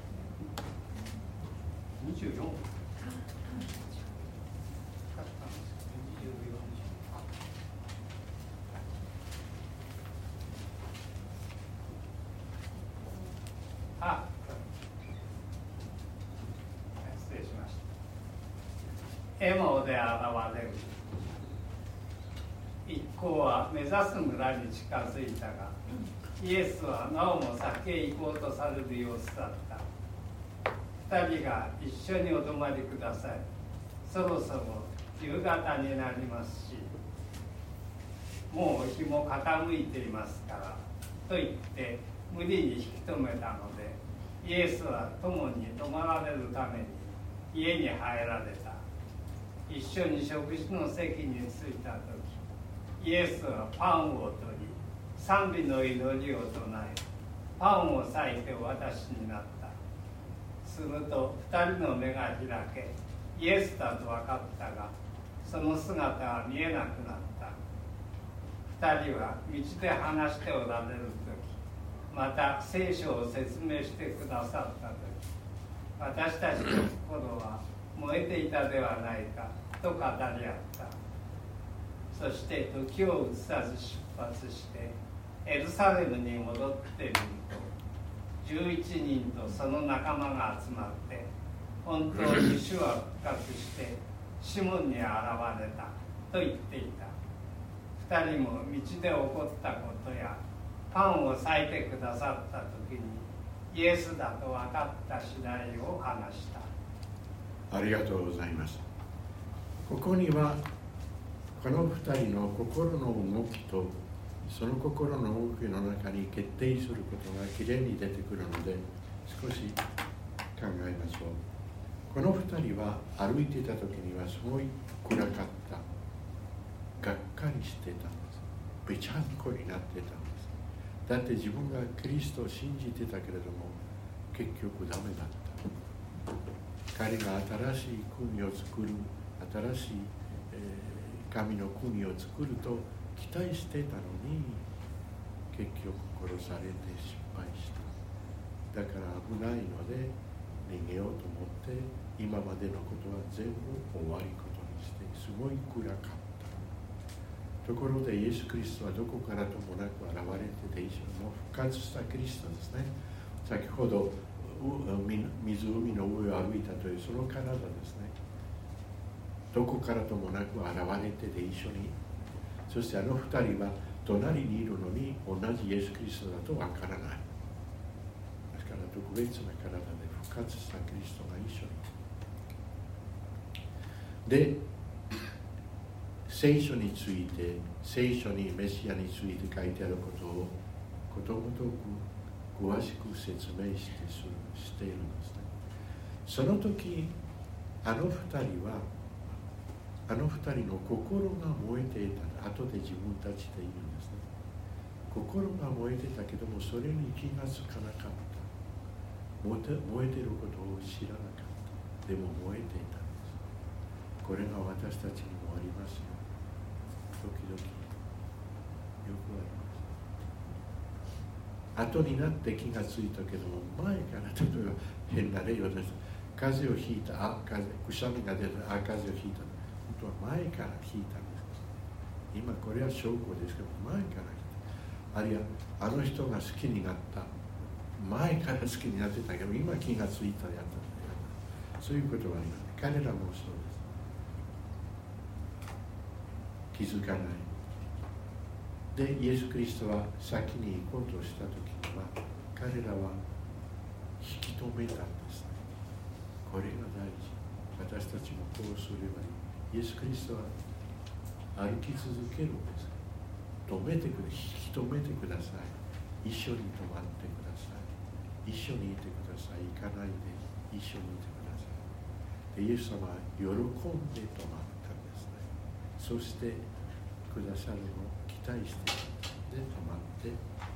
24。あ、失礼しました。エモで現れる。一行は目指す村に近づいたが、イエスはなおも先へ行こうとされる様子だった。二人が一緒にお泊まりください。そろそろ夕方になりますし、もう日も傾いていますから、と言って無理に引き止めたので、イエスは共に泊まられるために家に入られた。一緒に食事の席に着いた時、イエスはパンを取り、賛美の祈りを唱え、パンを裂いてお渡しになった。すると二人の目が開け、イエスだと分かったが、その姿は見えなくなった。二人は道で話しておられる時、また聖書を説明してくださった時、私たちの心は燃えていたではないかと語り合った。そして時を移さず出発してエルサレムに戻ってみると、11人とその仲間が集まって、本当に主は復活してシモンに現れたと言っていた。二人も道で起こったことやパンを裂いてくださった時にイエスだと分かった次第を話した。 ありがとうございます。ここにはこの二人の心の動きとその心の動きの中に決定することがきれいに出てくるので、少し考えましょう。この2人は歩いていた時にはすごい暗かった、がっかりしてたんです。べちゃんこになってたんです。だって自分がキリストを信じてたけれども結局ダメだった。彼が新しい国を作る、新しい、神の国を作ると期待してたのに、結局殺されて失敗した。だから危ないので逃げようと思って今までのことは全部終わりことにして、すごい暗かった。ところでイエス・キリストはどこからともなく現れてでしょう。もう復活したキリストですね。先ほど湖の上を歩いたというその体ですね。どこからともなく現れてで一緒に、そしてあの二人は隣にいるのに同じイエス・キリストだとわからない。ですから特別な体で復活したキリストが一緒に。で、聖書について、聖書にメシアについて書いてあることをことごとく詳しく説明しているんですね。その時、あの二人はあの二人の心が燃えていた。後で自分たちで言うんですね。心が燃えてたけども、それに気がつかなかった。燃えていることを知らなかった。でも燃えていたんです。これが私たちにもありますよ。時々よくあります。後になって気がついたけども、前から例えば変な例を出す。風邪をひいた、くしゃみが出た、風邪をひいた。本当は前からひいたんです。今これは証拠ですけど、前からひいた。あるいはあの人が好きになった。前から好きになってたけど、今気がついたやった。そういうことはあります。彼らもそうです。気づかない。で、イエス・キリストは先に行こうとしたときには、彼らは引き止めたんですね。これが大事。私たちもこうすればいい。イエス・キリストは歩き続けるんです。止めてください。引き止めてください。一緒に止まってください。一緒にいてください。行かないで一緒にいてください。で、イエス様は喜んで止まったんですね。そしてくださるのを期待してで止まって、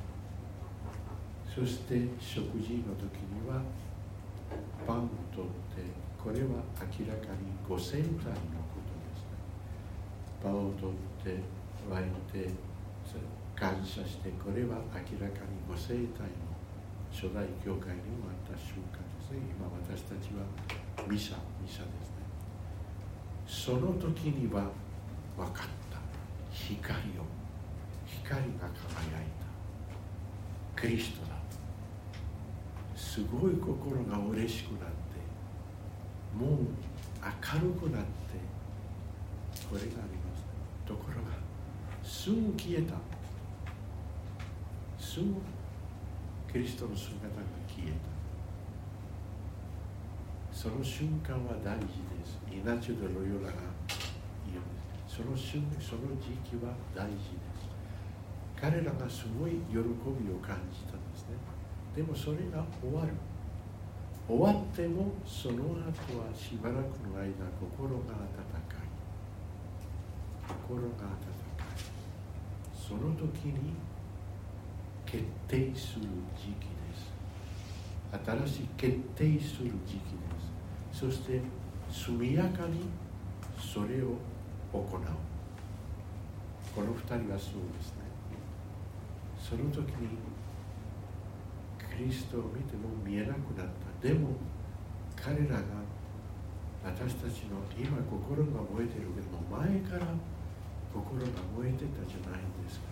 そして食事の時にはパンを取って、これは明らかに5000体のことですね。パンを取って湧いて感謝して、これは明らかに5000体の初代教会にもあった習慣ですね。今私たちはミサですね。その時には分かった。光が輝いた。キリストだ。すごい心が嬉しくなって、もう明るくなって、これがあります。ところがすぐ消えた。すぐキリストの姿が消えた。その瞬間は大事です。イナチュド・ロヨラが言うんです。その時期は大事です。彼らがすごい喜びを感じたんですね。でもそれが終わる。終わってもその後はしばらくの間、心が温かい。心が温かい。その時に決定する時期です。新しい決定する時期です。そして速やかにそれを行う。この二人はそうですね。その時にキリストを見ても見えなくなった。でも彼らが私たちの今心が燃えているけども、前から心が燃えてたじゃないんですか。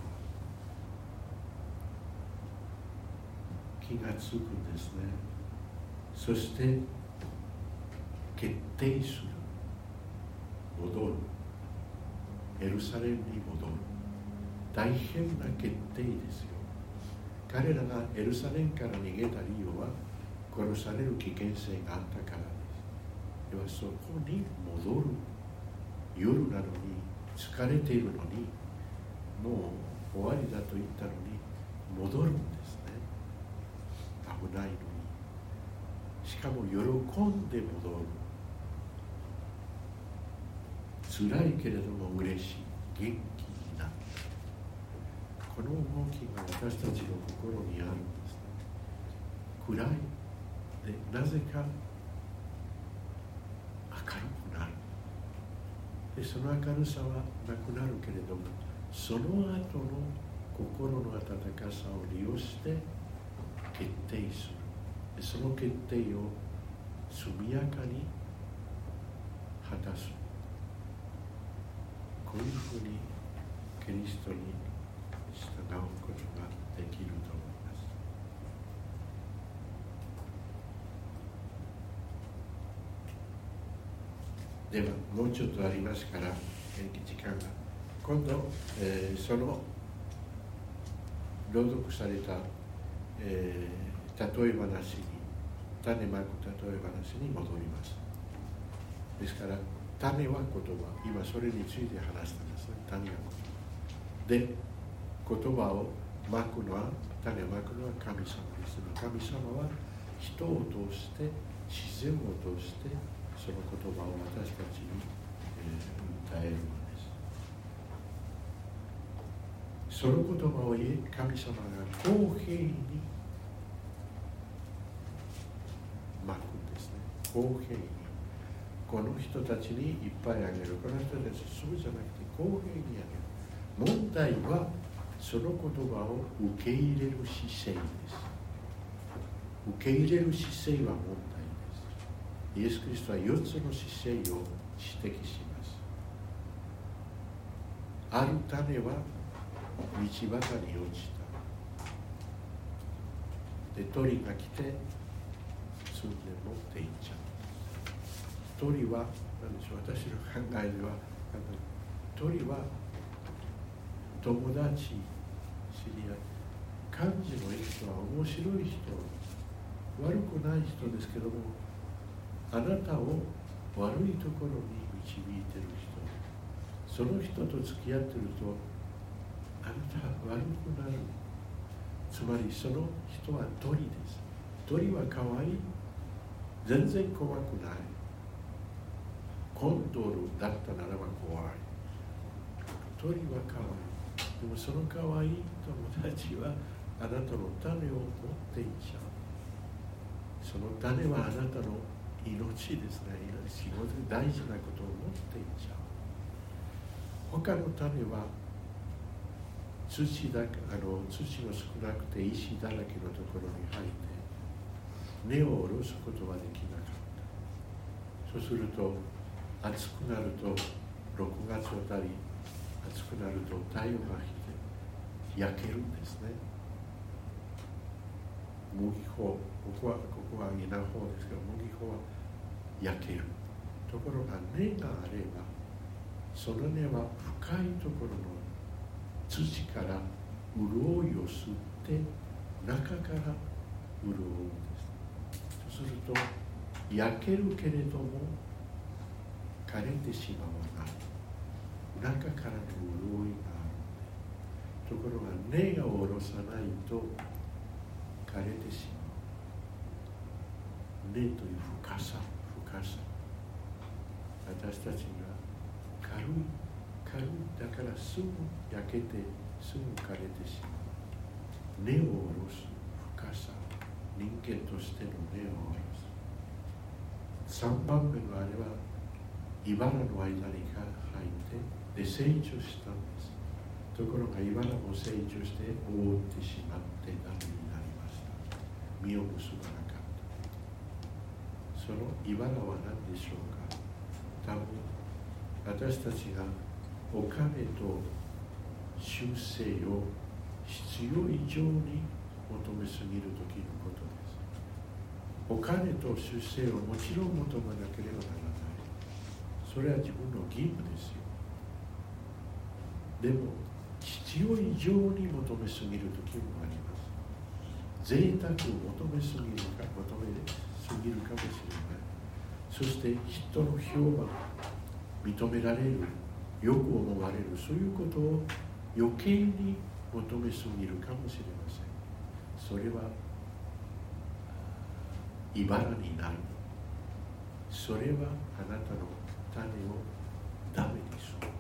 気がつくんですね。そして決定する。戻る。エルサレムに戻る。大変な決定ですよ。彼らがエルサレムから逃げた理由は殺される危険性があったからです。ではそこに戻る。夜なのに疲れているのに、もう終わりだと言ったのに戻るんですね。危ないのに。しかも喜んで戻る。辛いけれども嬉しい、元気になる。この動きが私たちの心にあるんですね。暗いでなぜか明るくなる。でその明るさはなくなるけれども、その後の心の温かさを利用して決定する。でその決定を速やかに果たす。こういうふうにキリストに従うことができると思います。ではもうちょっとありますから、時間が今度、その朗読された、例え話に種まく例え話に戻ります。ですから種は言葉、今それについて話したんですね。種は言葉で、言葉をまくのは、種をまくのは神様ですが、神様は人を通して自然を通してその言葉を私たちに、訴えるのです。その言葉を神様が公平にまくんですね。公平にこの人たちにいっぱいあげる、この人たちそうじゃなくて公平にあげる。問題はその言葉を受け入れる姿勢です。受け入れる姿勢は問題です。イエス・キリストは4つの姿勢を指摘します。ある種は道端に落ちた。で鳥が来て摘んで持っていっちゃう。鳥は何でしょう、私の考えでは鳥は友達、知り合い、漢字の人は面白い人、悪くない人ですけども、あなたを悪いところに導いている人、その人と付き合っているとあなたは悪くなる。つまりその人は鳥です。鳥は可愛い、全然怖くない。コンドルだったならば怖い。鳥は可愛い。でもその可愛い友達はあなたの種を持っていっちゃう。その種はあなたの命ですね。仕事で大事なことを持っていっちゃう。他の種は土の少なくて石だらけのところに入って根を下ろすことはできなかった。そうすると暑くなると6月あたり暑くなると太陽が来て焼けるんですね。麦穂、ここは稲穂ですけど、麦穂は焼ける。ところが根があれば、その根は深いところの土から潤いを吸って中から潤うんです。そうすると焼けるけれども枯れてしまわない。中からの潤いがある。ところが根が下ろさないと枯れてしまう。根という深さ、私たちが軽いだからすぐ焼けてすぐ枯れてしまう。根を下ろす深さ、人間としての根を下ろす。3番目のあれは茨の間に入ってで成長したんです。ところが茨も成長して覆ってしまってダメになりました。実を結ばなかった。その茨は何でしょうか。多分私たちがお金と修正を必要以上に求めすぎる時のことです。お金と修正をもちろん求めなければならない。それは自分の義務ですよ。でも必要以上に求めすぎる時もあります。贅沢を求めすぎるかもしれない。そして人の評判、認められる、よく思われる、そういうことを余計に求めすぎるかもしれません。それは茨になる。それはあなたの種をダメにする。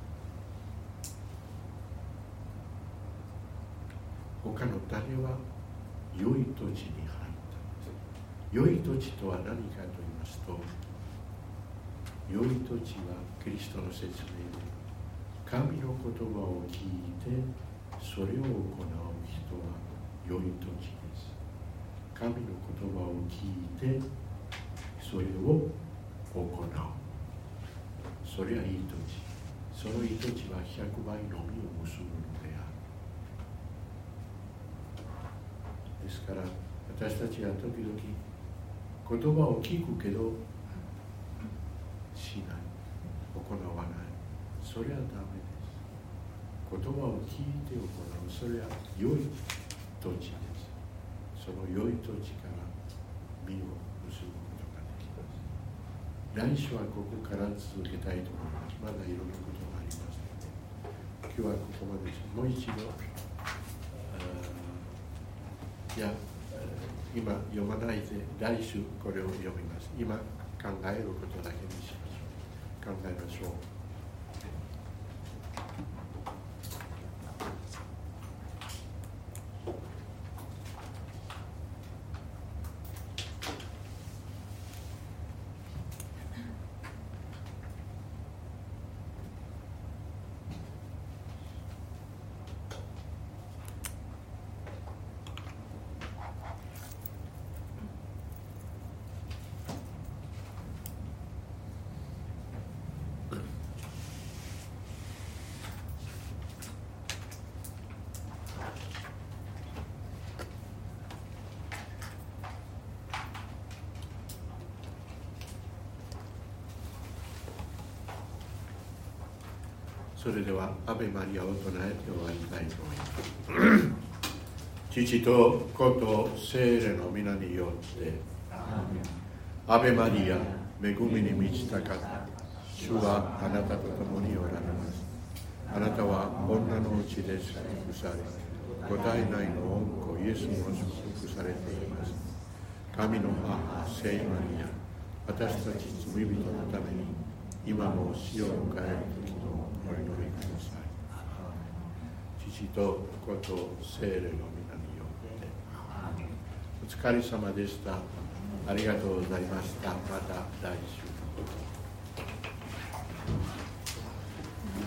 他の種は良い土地に入ったんです。良い土地とは何かと言いますと、良い土地はキリストの説明で、神の言葉を聞いてそれを行う人は良い土地です。神の言葉を聞いてそれを行う。それはいい土地。そのいい土地は100倍の実を結ぶのである。ですから私たちは時々言葉を聞くけどしない、行わない。それはダメです。言葉を聞いて行う。それは良い土地です。その良い土地から実を結ぶことができます。来週はここから続けたいと思います。まだいろんなことがありますので、今日はここまでです。もう一度、今読まないで来週これを読みます。今考えることだけにしましょう。考えましょう。それではアベマリアを唱えて終わりたいと思います。父と子と聖霊の皆によってアベマリア、恵みに満ちた方、主はあなたと共におられます。あなたは女のうちで祝福され、ご体内の御子イエスも祝福されています。神の母聖マリア、私たち罪人のために今も死を迎える時のお祈りください。父と子と聖霊の皆によってお疲れ様でした。ありがとうございました。また来週。